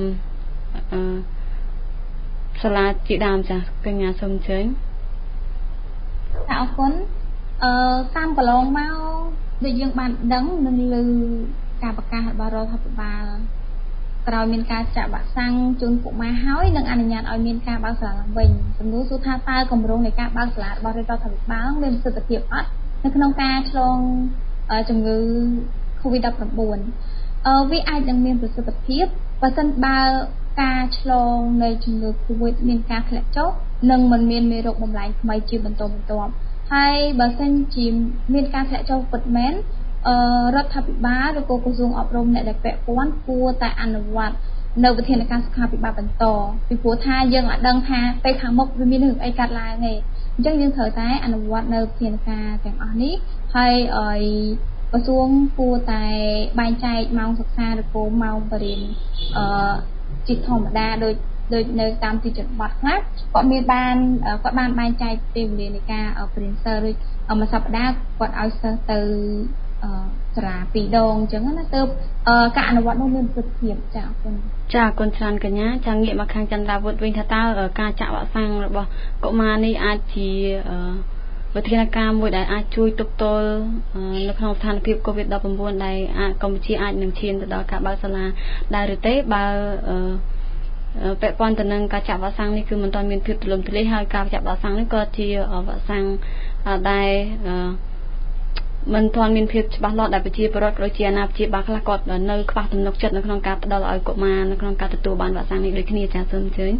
សាលាជាដើមចាស់កញ្ញាសូមអញ្ជើញអរគុណតាមកន្លងមកដូចយើងបានដឹងនឹងលើការប្រកាសរបស់រដ្ឋាភិបាលក្រោយមានការចាក់វ៉ាក់សាំងជូនកុមារហើយនឹងអនុញ្ញាតឲ្យមានការបើកសាលាឡើងវិញសំណួរសួរថាតើគម្រោងនៃការបើកសាលារបស់រដ្ឋាភិបាលមានប្រសិទ្ធភាពអត់នៅក្នុងការឆ្លងជំងឺ COVID-19 វាអាចនឹងមានប្រសិទ្ធភាពបើសិនបើការឆ្លងនៃជំងឺ COVID មានការធ្លាក់ចុះនិងមិនមានមេរោគបំលែងថ្មីជាបន្តបន្ទាប់ហើយបើសិនជាមានការធ្លាក់ចុះពិតមែនរដ្ឋាភិបាលឬក៏ក្រសួងអប់រំអ្នកដែលពាក់ព័ន្ធគួរតែអនុវត្តនៅវិធានការសុខាភិបាលបន្តពីព្រោះថាយើងអត់ដឹងថាពេលខាងមុខវាមានរឿងអីកើតឡើងទេអញ្ចឹងយើងត្រូវតែអនុវត្តនៅវិធានការទាំងអស់នេះហើយឲ្យក្រសួងគួរតែបែងចែកម៉ោងសិក្សាឬក៏ម៉ោងបរិញ្ញាជាធម្មតាដូចនៅតាមទីជនបទខ្លះគាត់បានបែងចែកពេលវេលានៃការបរិញ្ញាសិស្សឬមួយសប្តាហ៍គាត់ឲ្យសិស្សទៅសាលា2ដងអញ្ចឹងណាទើបការអនុវត្តនោះមានប្រសិទ្ធភាពចា៎អរគុណចាអរគុណច្រើនកញ្ញាចាំងាកមកខាងចន្ទរាវុធវិញថាតើការចាក់វ៉ាក់សាំងរបស់កុមារនេះអាចជាវិធានការមួយដែលអាចជួយទប់ទល់នៅក្នុងស្ថានភាព COVID-19 ដែលកម្ពុជាអាចនឹងឈានទៅដល់ការបើកសាលាដែរឬទេបើពាក់ព័ន្ធទៅនឹងការចាក់វ៉ាក់សាំងនេះគឺមិនទាន់មានភាពទូលំទូលាយហើយការចាក់វ៉ាក់សាំងនេះក៏ជាវ៉ាក់សាំងដែលមិនទាន់មានភាពច្បាស់លាស់ដែលប្រជាពលរដ្ឋក៏ដូចជាអាណាព្យាបាលខ្លះគាត់នៅខ្វះទំនុកចិត្តនៅក្នុងការផ្ដល់ឲ្យកុមារនៅក្នុងការទទួលបានវ៉ាក់សាំងនេះដូចគ្នាចា៎សូមអញ្ជើញ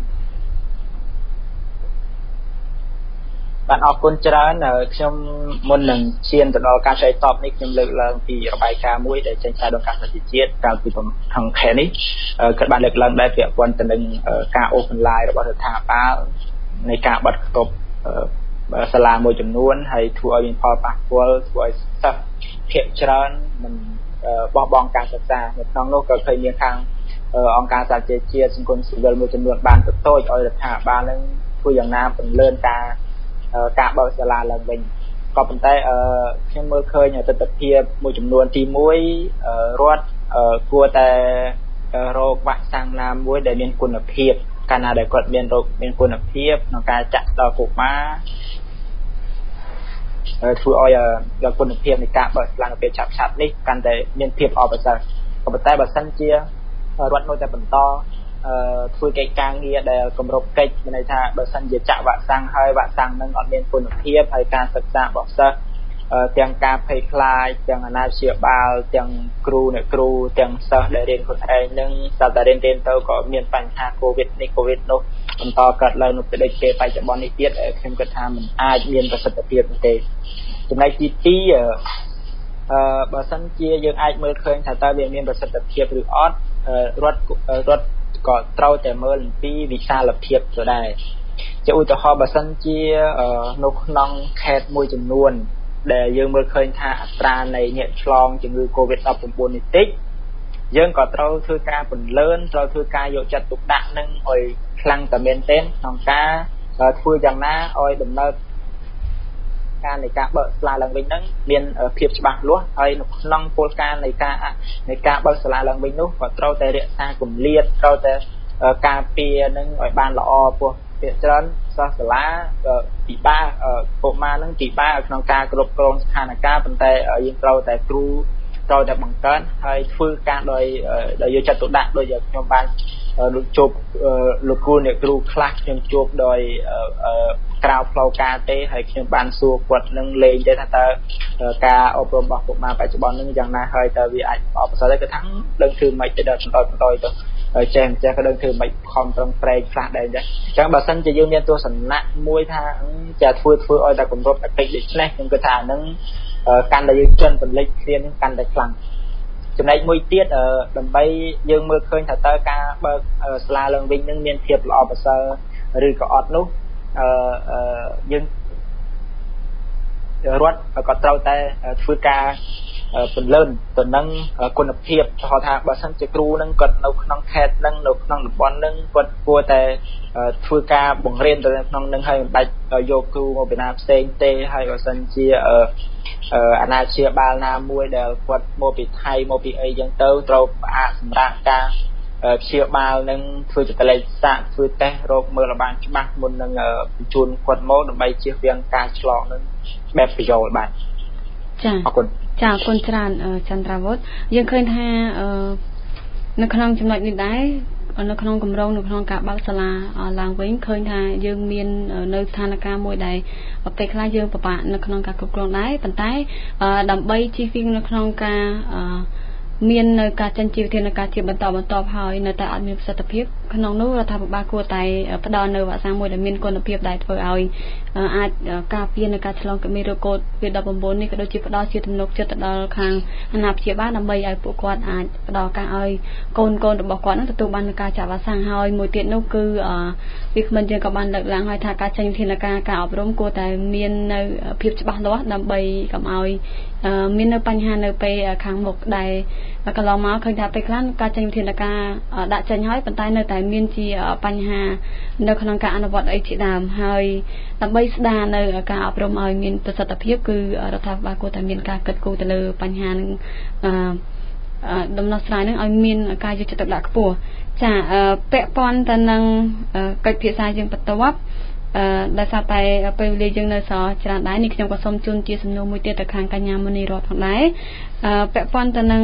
បាទអរគុណច្រើនខ្ញុំមុននឹងឈានទៅដល់ការឆ្លើយតបនេះខ្ញុំលើកឡើងពីរបាយការណ៍មួយដែលចេញផ្សាយដោយកាសប្រជាជាតិកាលពីខាងខែនេះគាត់បានលើកឡើងដែរពាក់ព័ន្ធទៅនឹងការអូសបន្លាយរបស់រដ្ឋាភិបាលនៃការបិទគប់សាលាមួយចំនួនហើយធ្វើឲ្យមានផលប៉ះពាល់ធ្វើឲ្យសិស្សភាគច្រើនមិនបោះបង់ការសិក្សានៅក្នុងនោះក៏ឃើញមានខាងអង្គការសហជីវជាតិសង្គមស៊ីវិលមួយចំនួនបានទទូចឲ្យរដ្ឋាភិបាលនឹងធ្វើយ៉ាងណាពន្លឿនការបើកសាលាឡើងវិញក៏ប៉ុន្តែខ្ញុំមើលឃើញទស្សនវិជ្ជាមួយចំនួនទី1រដ្ឋគួរតែរកវ៉ាក់សាំងណាមួយដែលមានគុណភាពកាលណាដែលគាត់មានគុណភាពក្នុងការចាក់ដល់កុមារធ្វើឲ្យគុណភាពនៃការបើកសាលានៅពេលឆាប់ៗនេះកាន់តែមានភាពល្អប្រសើរក៏ប៉ុន្តែបើសិនជារដ្ឋនៅតែបន្តធ្វើកិច្ចការងារដែលគម្រប់កិច្ចមានន័យថាបើសិនជាចាក់វ៉ាក់សាំងហើយវ៉ាក់សាំងនឹងអត់មានគុណភាពហើយការសិក្សារបស់សិស្សទាំងការភ័យខ្លាចទាំងអាណាព្យាបាលទាំងគ្រូអ្នកគ្រូទាំងសិស្សដែលរៀនខ្លួនឯងនឹងស្រាប់តែរៀនទៅក៏មានបញ្ហាកូវីដនេះកូវីដនោះបន្តកើតឡើងនៅពេលបច្ចុប្បន្ននេះទៀតខ្ញុំគិតថាมันអាចមានប្រសិទ្ធភាពទេចំណែកទី2បើសិនជាយើងអាចមើលឃើញថាតើវាមានប្រសិទ្ធភាពឬអត់រដ្ឋក៏ត្រូវតែមើលអំពីវិសាលភាពទៅដែរជាឧទាហរណ៍បើសិនជានៅក្នុងខេត្តមួយចំនួនដែលយើងមើលឃើញថាអត្រានៃអ្នកឆ្លងជំងឺ COVID-19 នេះតិចយើងក៏ត្រូវធ្វើការពន្លឿនត្រូវធ្វើការយកចិត្តទុកដាក់នឹងឲ្យខ្លាំងតែមែនទែនក្នុងការធ្វើយ៉ាងណាឲ្យដំណើរការនៃការបើកសាលាឡើងវិញហ្នឹងមានភាពច្បាស់លាស់ហើយនៅក្នុងគោលការណ៍នៃការបើកសាលាឡើងវិញនោះក៏ត្រូវតែរក្សាគម្លាតត្រូវតែការពារនឹងឲ្យបានល្អព្រោះភាគច្រើនសិស្សសាលាពិបាកកុមារនឹងពិបាកក្នុងការគ្រប់គ្រងស្ថានភាពប៉ុន្តែយើងត្រូវតែគ្រូត្រូវតែបង្កើនហើយធ្វើការដោយយកចិត្តទុកដាក់ដោយខ្ញុំបានជួបលោកគ្រូអ្នកគ្រូខ្លះខ្ញុំជួបដោយក្រៅផ្លូវការទេហើយខ្ញុំបានសួរគាត់នឹងលេងទេថាតើការអប់រំរបស់កុមារបច្ចុប្បន្ននឹងយ៉ាងណាហើយតើវាអាចល្អប្រសើរទេគាត់ថាដឹងធ្វើម៉េចទៅដល់បន្តទៅចេះក៏ដឹងធ្វើម៉េចខំប្រឹងប្រែងខ្លះដែរអញ្ចឹងបើសិនជាយើងមានទស្សនៈមួយថាចាធ្វើឲ្យតែគម្រប់តែពេកដូចនេះខ្ញុំគិតថានឹងកាន់តែយើងជន់ពលិចគ្នានឹងកាន់តែខ្លាំងចំណែកមួយទៀតដើម្បីយើងមើលឃើញថាតើការបើកសាលាឡើងវិញនឹងមានភាពល្អប្រសើរឬក៏អត់នោះយើងរដ្ឋក៏ត្រូវតែធ្វើការពន្លឿនទៅនឹងគុណភាពហៅថាបើសិនជាគ្រូនឹងគាត់នៅក្នុងខេត្តនឹងនៅក្នុងតំបន់នឹងគាត់គួរតែធ្វើការបង្រៀនទៅក្នុងនឹងហើយមិនបាច់យកគ្រូមកពីណាផ្សេងទេហើយបើសិនជាអាណាព្យាបាលណាមួយដែលគាត់មកពីថៃមកពីអីចឹងទៅត្រូវផ្អាកសម្រាប់ការព្យាបាលនឹងធ្វើចតលេខសាកធ្វើតេស្តរោគមើលឲ្យបានច្បាស់មុននឹងបញ្ជូនគាត់មកដើម្បីជៀសវាងការឆ្លងនឹងបែបប្រយោលបាទចាអរគុណចាអរគុណច្រើនចន្ទរាវុធយើងឃើញថានៅក្នុងចំណុចនេះដែរនៅក្នុងគម្រោងនៅក្នុងការបើកសាលាឡើងវិញឃើញថាយើងមាននៅស្ថានភាពមួយដែលពេលខ្លះយើងពិបាកនៅក្នុងការគ្រប់គ្រងដែរប៉ុន្តែដើម្បីជៀសវាងនៅក្នុងការមាននៅការចិញ្ចៀវវិធានការជាបន្តហើយនៅតែអត់មានប្រសិទ្ធភាពក្នុងនោះរដ្ឋាភិបាលគួរតែផ្ដល់នៅវ៉ាក់សាំងមួយដែលមានគុណភាពដែលធ្វើឲ្យអាចការពារនៅការឆ្លងមេរោគ COVID-19 នេះក៏ដូចជាផ្ដល់ជាទំនុកចិត្តទៅដល់ខាងអាណាព្យាបាលដើម្បីឲ្យពួកគាត់អាចផ្ដល់ការឲ្យកូនរបស់គាត់នឹងទទួលបានការចាក់វ៉ាក់សាំងហើយមួយទៀតនោះគឺវាគ្មិនយើងក៏បានលើកឡើងហើយថាការចេញវិធានការអប់រំគួរតែមាននៅភាពច្បាស់លាស់ដើម្បីកុំឲ្យមាននៅបញ្ហានៅពេលខាងមុខដែលកន្លងមកឃើញថាពេលខ្លះការចេញវិធានការដាក់ចេញហើយប៉ុន្តែនៅតែមានជាបញ្ហានៅក្នុងការអនុវត្តអីជាដើមហើយដើម្បីស្ដារនៅការអប់រំឲ្យមានប្រសិទ្ធភាពគឺរដ្ឋាភិបាលគួរតែមានការគិតគូរទៅលើបញ្ហានឹងដំណោះស្រាយនឹងឲ្យមានការយកចិត្តទុកដាក់ខ្ពស់ចាពាក់ព័ន្ធទៅនឹងកិច្ចពិភាក្សាយើងបន្ទាប់ដោយសារតែពេលវេលាយើងនៅសល់ច្រើនដែរនេះខ្ញុំក៏សូមជូនជាសំណួរមួយទៀតទៅខាងកញ្ញាមុនីរតផងដែរពាក់ព័ន្ធទៅនឹង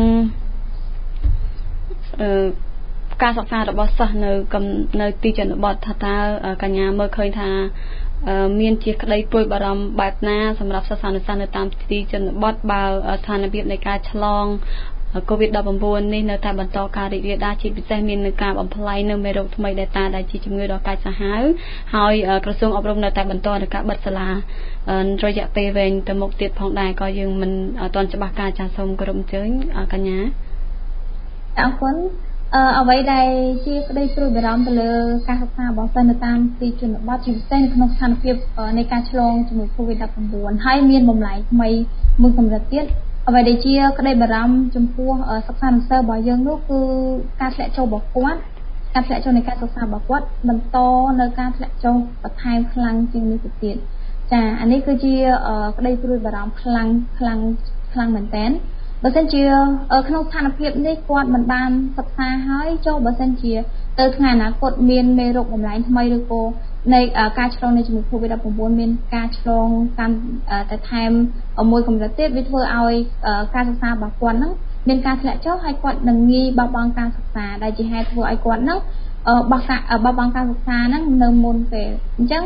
ការសិក្សារបស់សិស្សនៅទីជនបទថាតើកញ្ញាមើលឃើញថាមានជាក្តីព្រួយបារម្ភបែបណាសម្រាប់សិស្សានុសិស្សនៅតាមទីជនបទបើស្ថានភាពនៃការឆ្លងCOVID-19 នេះនៅតែបន្តការរីករាលដាលជាពិសេសមាននឹងការបំផ្លាញនៅមេរោគថ្មីDeltaដែលជាជំងឺដ៏កាចសាហាវហើយក្រសួងអប់រំនៅតែបន្តនៅការបិទសាលារយៈពេលវែងទៅមុខទៀតផងដែរក៏យើងមិនទាន់ច្បាស់ការចាស់សូមគោរពអញ្ជើញកញ្ញាអរគុណអ្វីដែលជាក្តីព្រួយបារម្ភទៅលើការសិក្សារបស់សិស្សនៅតាមទីជនបទជាពិសេសនៅក្នុងស្ថានភាពនៃការឆ្លងជំងឺ COVID-19 ហើយមានបំលែងថ្មីមួយកម្រិតទៀតអ្វីដែលជាក្តីបារម្ភចំពោះសិក្សានុសិស្សរបស់យើងនោះគឺការធ្លាក់ចុះរបស់គាត់ការធ្លាក់ចុះនៃការសិក្សារបស់គាត់បន្តនៅការធ្លាក់ចុះបន្ថែមខ្លាំងជាងនេះទៅទៀតចាអានេះគឺជាក្តីព្រួយបារម្ភខ្លាំងមែនតើបើសិនជាក្នុងស្ថានភាពនេះគាត់មិនបានសិក្សាហើយចុះបើសិនជាទៅថ្ងៃអនាគតមានមេរោគបំលែងថ្មីឬក៏នៃការឆ្លងនៃជំងឺ COVID-19 មានការឆ្លងតាមតែថែមមួយកម្រិតទៀតវាធ្វើឲ្យការសិក្សារបស់គាត់ហ្នឹងមានការធ្លាក់ចុះហើយគាត់នឹងងាយបោះបង់ការសិក្សាដែលជាហេតុធ្វើឲ្យគាត់ហ្នឹងបោះបង់ការសិក្សាហ្នឹងនៅមុនពេលអញ្ចឹង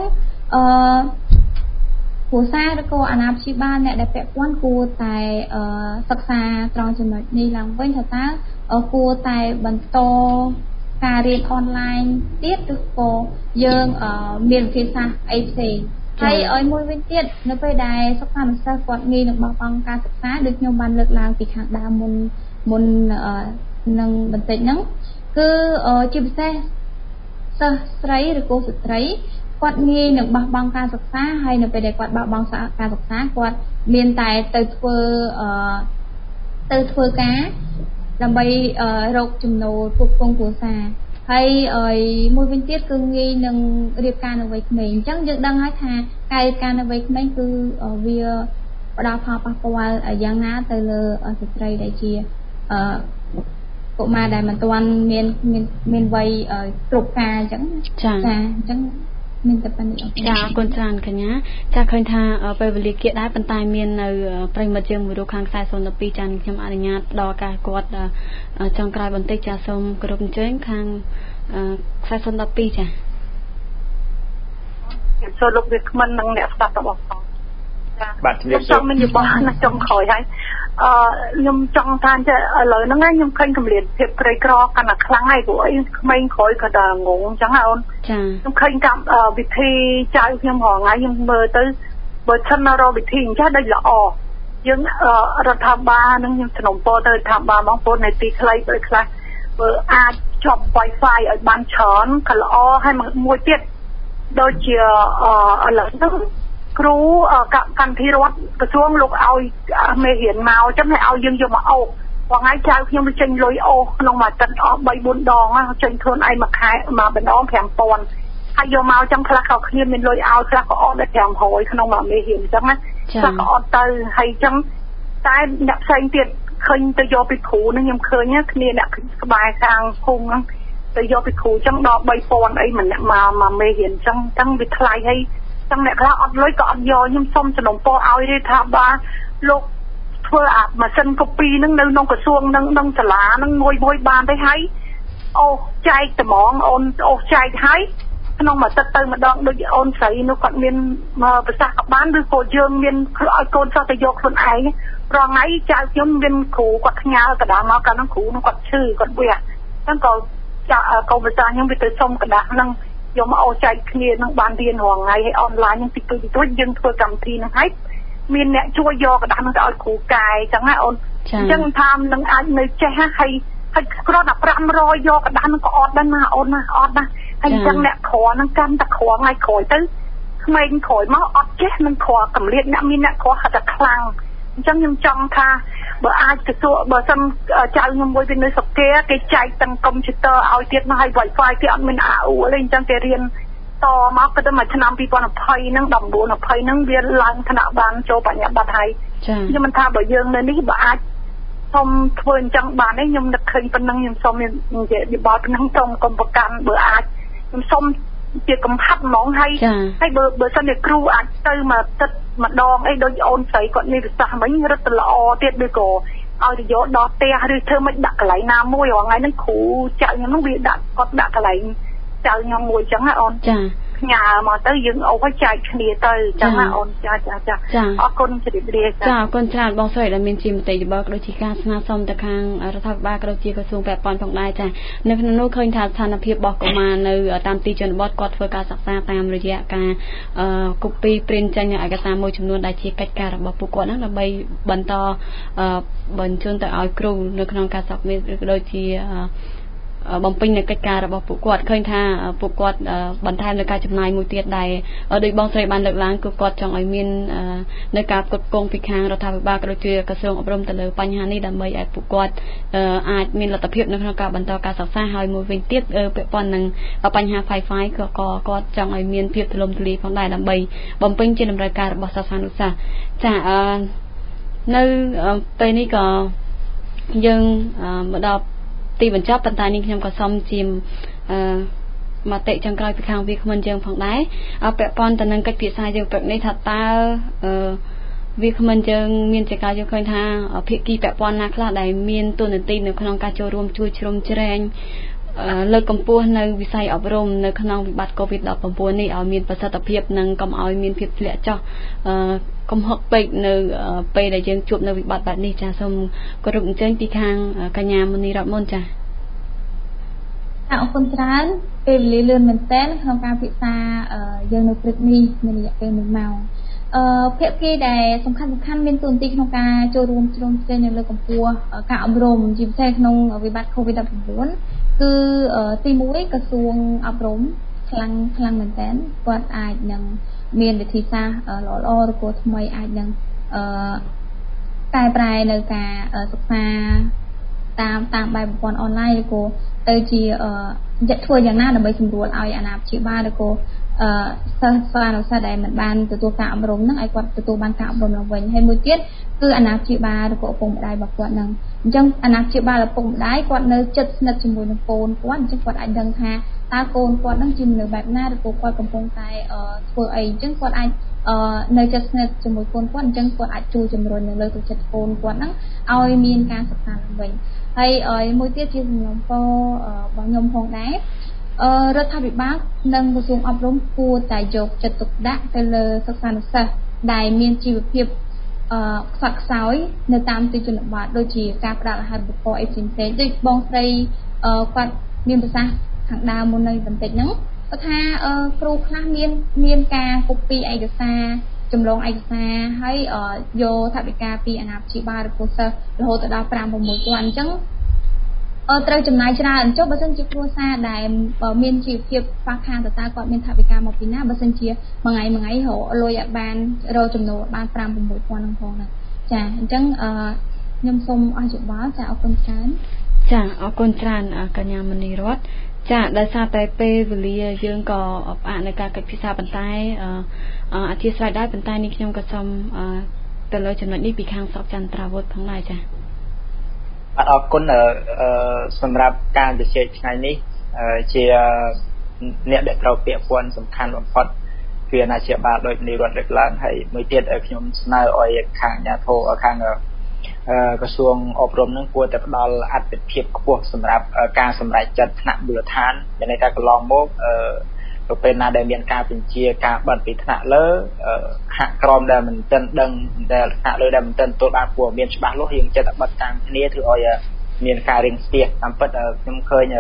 គ្រួសារឬក៏អាណាព្យាបាលអ្នកដែលពាក់ព័ន្ធគួរតែសិក្សាត្រង់ចំណុចនេះឡើងវិញថាតើគួរតែបន្តការរៀនអនឡាញទៀតឬក៏យើងមានវិធីសាស្ត្រអីផ្សេងហើយឲ្យមួយវិញទៀតនៅពេលដែលសិស្សានុសិស្សគាត់ងាយនឹងបោះបង់ការសិក្សាដូចខ្ញុំបានលើកឡើងពីខាងដើមមុននឹងបន្តិចហ្នឹងគឺជាពិសេសសិស្សស្រីឬក៏ស្ត្រីគាត់ងាយនឹងបោះបង់ការសិក្សាហើយនៅពេលដែលគាត់បោះបង់ការសិក្សាគាត់មានតែទៅធ្វើការដើម្បីរកចំណូលផ្គត់ផ្គង់គ្រួសារហើយមួយវិញទៀតគឺងាយនឹងរៀបការនៅវ័យក្មេងអញ្ចឹងយើងដឹងហើយថាការរៀបការនៅវ័យក្មេងគឺវាផ្ដល់ផលប៉ះពាល់យ៉ាងណាទៅលើស្ត្រីដែលជាកុមារដែលមិនទាន់មានវ័យគ្រប់ការអញ្ចឹងចាអញ្ចឹងមានតែប៉ុណ្្នេះចាអរគុណច្រើនកញ្ញាចាឃើញថាពេលវេលាគៀកដែរប៉ុន្តែមាននៅប្រិមត្តយើងមួយរូបខាងខ្សែ012ចាខ្ញុំអនុញ្ញាតផ្ដល់ឱកាសគាត់ចុងក្រោយបន្តិចចាសូមគោរពអញ្ជើញខាងខ្សែ012ចាសូមលោកវាគ្មិននិងអ្នកស្ដាប់របស់បងបាទជំរាបសួរខ្ញុំមានយោបល់ណាចុងក្រោយហើយខ្ញុំចង់ថាឥឡូវហ្នឹងខ្ញុំឃើញកម្រិតភាពក្រីក្រកាន់តែខ្លាំងហើយព្រោះអីក្មេងក្រោយក៏ដល់ងងអញ្ចឹងណាអូនខ្ញុំឃើញកម្មវិធីចៅខ្ញុំរងថ្ងៃខ្ញុំមើលទៅបើសិនណារកវិធីអញ្ចឹងដូចល្អយើងរដ្ឋាភិបាលនឹងខ្ញុំស្នើពរទៅរដ្ឋាភិបាលបងប្អូននៅទីខ្លីបើខ្លះបើអាចជាប់ Wi-Fi ឲ្យបានច្រើនក៏ល្អហើយមួយទៀតដូចជាឥឡូវហ្នឹងគ្រូកម្មវិធីរដ្ឋក្រសួងលោកឲ្យមេរៀនមកអញ្ចឹងឲ្យយើងយកមកអូសបងហើយចៅខ្ញុំទៅចេញលុយអូសក្នុងមួយអាទិត្យអស់ 3-4 ដងចេញខ្លួនឯងមួយខែមួយម្ដង 5,000 ហើយយកមកអញ្ចឹងខ្លះក៏គ្នាមានលុយឲ្យខ្លះក៏អត់ដល់ 500 ក្នុងមួយមេរៀនអញ្ចឹងណាខ្លះក៏អត់ទៅហើយអញ្ចឹងតែអ្នកផ្សេងទៀតឃើញទៅយកពីគ្រូហ្នឹងខ្ញុំឃើញគ្នាអ្នកក្បែរខាងភូមិហ្នឹងទៅយកពីគ្រូអញ្ចឹងដល់ 3,000 អីម្នាក់មកមេរៀនអញ្ចឹងវាថ្លៃហើយចឹងអ្នកខ្លះអត់លុយក៏អត់យកខ្ញុំសូមសំណូមពរឲ្យរដ្ឋាភិបាលលោកធ្វើអាម៉ាស៊ីនកូពីហ្នឹងនៅក្នុងក្រសួងនឹងសាលាហ្នឹងមួយបានទៅហើយអូសចែកត្មងអូនអូសចែកហើយក្នុងមួយទឹកទៅម្ដងដូចអូនស្រីនោះគាត់មានប្រសាសន៍ក៏បានឬក៏យើងមានឲ្យកូនសិស្សទៅយកខ្លួនឯងរងថ្ងៃចៅខ្ញុំមានគ្រូគាត់ផ្ញើកណ្ដាស់មកកាលហ្នឹងគ្រូនោះគាត់ឈឺគាត់វាអញ្ចឹងក៏កូនប្រសាខ្ញុំវាទៅសុំកណ្ដាស់ហ្នឹងយកមកចែកគ្នានឹងបានរៀនរាល់ថ្ងៃហើយអនឡាញនឹងតិចតួចយើងធ្វើកម្មវិធីនឹងហើយមានអ្នកជួយយកกระดาษនឹងទៅឲ្យគ្រូកែអញ្ចឹងណាអូនអញ្ចឹងថានឹងអាចនៅចេះហើយគ្រាន់តែ500យកกระดาษនឹងក៏អត់ដែរណាអូនណាអត់ណាហើយអញ្ចឹងអ្នកក្រនឹងកាន់តែក្រថ្ងៃក្រោយទៅក្មេងក្រោយមកអត់ចេះនឹងក្រកម្លៀតអ្នកមានអ្នកក្រហត់តែខ្លាំងអញ្ចឹងខ្ញុំចង់ថាបើអាចទៅសួរបើសិនចៅខ្ញុំមួយវានៅសុគេគេចែកទាំងកុំព្យូទ័រឲ្យទៀតមកឲ្យ Wi-Fi គេអត់មានAUទេអញ្ចឹងគេរៀនតមកក៏ទៅមកឆ្នាំ2020ហ្នឹង19 20ហ្នឹងវាឡើងថ្នាក់បានចូលបញ្ញាបត្រហើយខ្ញុំមិនថាបើយើងនៅនេះបើអាចសូមធ្វើអញ្ចឹងបានទេខ្ញុំនឹកឃើញប៉ុណ្ណឹងខ្ញុំសូមមាននិយាយបបប៉ុណ្ណឹងសូមកុំប្រកាន់បើអាចខ្ញុំសូមជាកំផាត់ហ្មងហើយបើសិនជាគ្រូអាចទៅមកទឹកម្ដងអីដូចអូនស្រីគាត់មានវិសាសមិញរត់ទៅល្អទៀតឬក៏ឲ្យទៅយកដល់ផ្ទះឬធ្វើមិនដាក់កន្លែងណាមួយរាល់ថ្ងៃហ្នឹងគ្រូចៅខ្ញុំហ្នឹងវាដាក់គាត់ដាក់កន្លែងចៅខ្ញុំមួយអញ្ចឹងណាអូនផ្ញើមកទៅយើងអូសឲ្យចែកគ្នាទៅអញ្ចឹងណាអូនចាអរគុណជម្រាបលាចាអរគុណច្រើនបងស្រីដែលមានជាមតិយោបល់ក៏ដូចជាការស្នើសុំទៅខាងរដ្ឋាភិបាលក៏ដូចជាក្រសួងពាក់ព័ន្ធផងដែរចានៅក្នុងនោះឃើញថាស្ថានភាពរបស់កុមារនៅតាមទីជនបទគាត់ធ្វើការសិក្សាតាមរយៈការកូពីព្រីនចេញឯកសារមួយចំនួនដែលជាកិច្ចការរបស់ពួកគាត់ហ្នឹងដើម្បីបន្តបញ្ជូនទៅឲ្យគ្រូនៅក្នុងការសកមានឬក៏ដូចជាបំពេញនៅកិច្ចការរបស់ពួកគាត់ឃើញថាពួកគាត់បន្ថែមនៅការចំណាយមួយទៀតដែលដោយបងស្រីបានលើកឡើងគឺគាត់ចង់ឲ្យមាននៅការផ្គត់ផ្គង់ពីខាងរដ្ឋាភិបាលក៏ដូចជាក្រសួងអប់រំទៅលើបញ្ហានេះដើម្បីឲ្យពួកគាត់អាចមានលទ្ធភាពនៅក្នុងការបន្តការសិក្សាហើយមួយវិញទៀតពាក់ព័ន្ធនឹងបញ្ហា Wi-Fi ក៏គាត់ចង់ឲ្យមានភាពទូលំទូលាយផងដែរដើម្បីបំពេញជាតម្រូវការរបស់សិស្សានុសិស្សចានៅពេលនេះក៏យើងមកដល់ទីបញ្ចប់ប៉ុន្តែនេះខ្ញុំក៏សូមជាមតិចុងក្រោយពីខាងវាគ្មិនយើងផងដែរពាក់ព័ន្ធទៅនឹងកិច្ចពិភាក្សាយើងព្រឹកនេះថាតើវាគ្មិនយើងមានជាការយល់ឃើញថាភាគីពាក់ព័ន្ធណាខ្លះដែលមានតួនាទីនៅក្នុងការចូលរួមជួយជ្រោមជ្រែងលើកកម្ពស់នៅវិស័យអប់រំនៅក្នុងវិបត្តិ COVID-19 នេះឲ្យមានប្រសិទ្ធភាពនិងកុំឲ្យមានភាពធ្លាក់ចុះកំហុកពេកនៅពេលដែលយើងជួបនៅវិបត្តិបែបនេះចាសូមគោរពអញ្ជើញពីខាងកញ្ញាមនីរតមុនចាអរគុណច្រើនពេលវេលាលឿនមែនតើក្នុងការពិភាក្សាយើងនៅព្រឹកនេះមានរយៈពេល1ម៉ោងភាគីដែលសំខាន់មានតួនាទីក្នុងការចូលរួមជ្រោមជ្រែងនៅលើកម្ពុជាការអប់រំជាពិសេសក្នុងវិបត្តិ COVID-19 គឺទី1ក្រសួងអប់រំខ្លាំងមែនតើគាត់អាចនឹងមានវិធីសាស្ត្រល្អឬក៏ថ្មីអាចនឹងកែប្រែនៅការសិក្សាតាមបែបប្រព័ន្ធអនឡាញឬក៏ទៅជាធ្វើយ៉ាងណាដើម្បីសម្រួលឲ្យអាណាព្យាបាលឬក៏សិស្សអនុសិស្សដែលមិនបានទទួលការអប់រំហ្នឹងឲ្យគាត់ទទួលបានការអប់រំឡើងវិញហើយមួយទៀតគឺអាណាព្យាបាលឬក៏ឪពុកម្ដាយរបស់គាត់ហ្នឹងអញ្ចឹងអាណាព្យាបាលឪពុកម្ដាយគាត់នៅជិតស្និទ្ធជាមួយនឹងកូនគាត់អញ្ចឹងគាត់អាចដឹងថាតើកូនគាត់ហ្នឹងជាមនុស្សបែបណាឬក៏គាត់កំពុងតែធ្វើអីអញ្ចឹងគាត់អាចនៅជិតស្និទ្ធជាមួយកូនគាត់អញ្ចឹងគាត់អាចជួយជំរុញនៅលើទឹកចិត្តកូនគាត់ហ្នឹងឲ្យមានការសិក្សាឡើងវិញហើយមួយទៀតជាសំណុំពររបស់ខ្ញុំផងដែររដ្ឋាភិបាលនិងក្រសួងអប់រំគួរតែយកចិត្តទុកដាក់ទៅលើសិស្សានុសិស្សដែលមានជីវភាពខ្សត់ខ្សោយនៅតាមទីជនបទដូចជាការផ្ដល់អាហារូបករណ៍អីផ្សេងៗដូចបងស្រីគាត់មានប្រសាសន៍ខាងដើមមុននៅបន្តិចហ្នឹងគាត់ថាគ្រូខ្លះមានការកូពីឯកសារចម្លងឯកសារហើយយកថវិកាពីអាណាព្យាបាលឬក៏សិស្សរហូតដល់ 5-6 ពាន់អញ្ចឹងត្រូវចំណាយច្រើនចុះបើសិនជាគ្រួសារដែលមានជីវភាពខ្វះខាតតើគាត់មានថវិកាមកពីណាបើសិនជាមួយថ្ងៃរកលុយឲ្យបានរកចំណូលបាន 5-6 ពាន់ហ្នឹងផងណាចាអញ្ចឹងខ្ញុំសូមអរយោបល់ចាអរគុណច្រើនចាអរគុណច្រើនកញ្ញាមនីរតចាដោយសារតែពេលវេលាយើងក៏ផ្អាកនៅការកិច្ចពិភាក្សាប៉ុន្តែអធិស្ឋានដែរប៉ុន្តែនេះខ្ញុំក៏សូមទៅលើចំណុចនេះពីខាងស្រុកចន្ទ្រាវុធផងដែរចាអរគុណសម្រាប់ការជជែកថ្ងៃនេះជាអ្នកដែលត្រូវពាក្យព័ន្ធសំខាន់បំផុតគឺអាណាព្យាបាលដោយនីរដ្ឋលើកឡើងហើយមួយទៀតខ្ញុំស្នើឲ្យខាងអាជ្ញាធរខាងក្រសួងអប់រំនឹងគួរតែផ្ដល់អត្ថប្រយោជន៍ខ្ពស់សម្រាប់ការសម្រេចចិត្តថ្នាក់មូលដ្ឋានដែលន័យថាកន្លងមកទៅពេលណាដែលមានការបញ្ជាការបិទពីថ្នាក់លើហាក់ក្រមដែលមិនទាន់ដឹងដែលថ្នាក់លើដែលមិនទាន់ទទួលបានព័ត៌មានច្បាស់លាស់យើងចិត្តតែបិទតាមគ្នាធ្វើឲ្យមានការរៀងស្ទះតាមពិតខ្ញុំឃើញ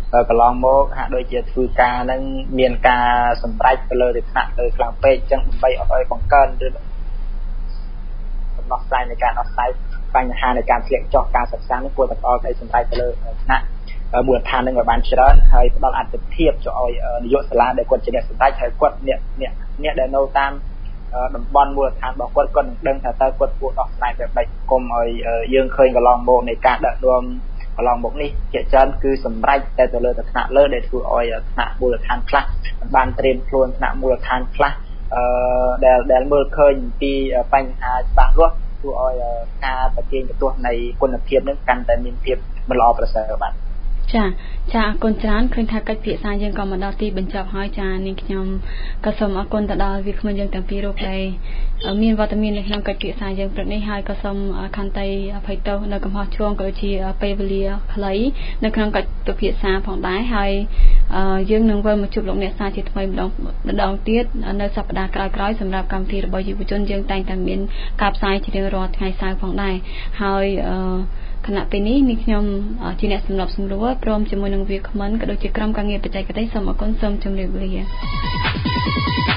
កន្លងមកហាក់ដូចជាធ្វើការនឹងមានការសម្រេចទៅលើថ្នាក់លើខ្លាំងពេកអញ្ចឹងដើម្បីឲ្យបង្កើនឬដំណោះស្រាយនៃការដោះស្រាយបញ្ហានៃការធ្លាក់ចុះការសិក្សានេះគួរតែផ្អកឲ្យសម្រេចទៅលើថ្នាក់មូលដ្ឋាននឹងឲ្យបានច្រើនហើយផ្ដល់អត្ថប្រយោជន៍ឲ្យនាយកសាលាដែលគាត់ជាអ្នកសម្រេចហើយគាត់អ្នកដែលនៅតាមតំបន់មូលដ្ឋានរបស់គាត់នឹងដឹងថាតើគាត់គួរដោះស្រាយបែបម៉េចកុំឲ្យយើងឃើញកន្លងមកនៃការដឹកនាំកន្លងមកនេះជាច្រើនគឺសម្រេចតែទៅលើថ្នាក់លើដែលធ្វើឲ្យថ្នាក់មូលដ្ឋានខ្លះបានត្រៀមខ្លួនថ្នាក់មូលដ្ឋានខ្លះដែលមើលឃើញពីបញ្ហាច្បាស់លាស់ធ្វើឲ្យការប្រជែងបន្ទាស់នៃគុណភាពនឹងកាន់តែមានភាពមិនល្អប្រសើរបាទចាអរគុណច្រើនឃើញថាកិច្ចពិភាក្សាយើងក៏មកដល់ទីបញ្ចប់ហើយចានាងខ្ញុំក៏សូមអរគុណទៅដល់វាគ្មិនយើងទាំងពីររូបដែលមានវត្តមាននៅក្នុងកិច្ចពិភាក្សាយើងព្រឹកនេះហើយក៏សូមខន្តីអភ័យទោសនៅកំហុសឆ្គងក៏ដូចជាពេលវេលាខ្លីនៅក្នុងកិច្ចពិភាក្សាផងដែរហើយយើងនឹងវិលមកជួបលោកអ្នកសាជាថ្មីម្ដងទៀតនៅសប្តាហ៍ក្រោយៗសម្រាប់កម្មវិធីរបស់យុវជនយើងតែងតែមានការផ្សាយជារៀងរាល់ថ្ងៃសៅរ៍ផងដែរហើយគណៈពេលនេះនាងខ្ញុំជាអ្នកសម្របសម្រួលព្រមជាមួយនឹងវាគ្មិនក៏ដូចជាក្រុមការងារបច្ចេកទេសសូមអរគុណសូមជម្រាបលា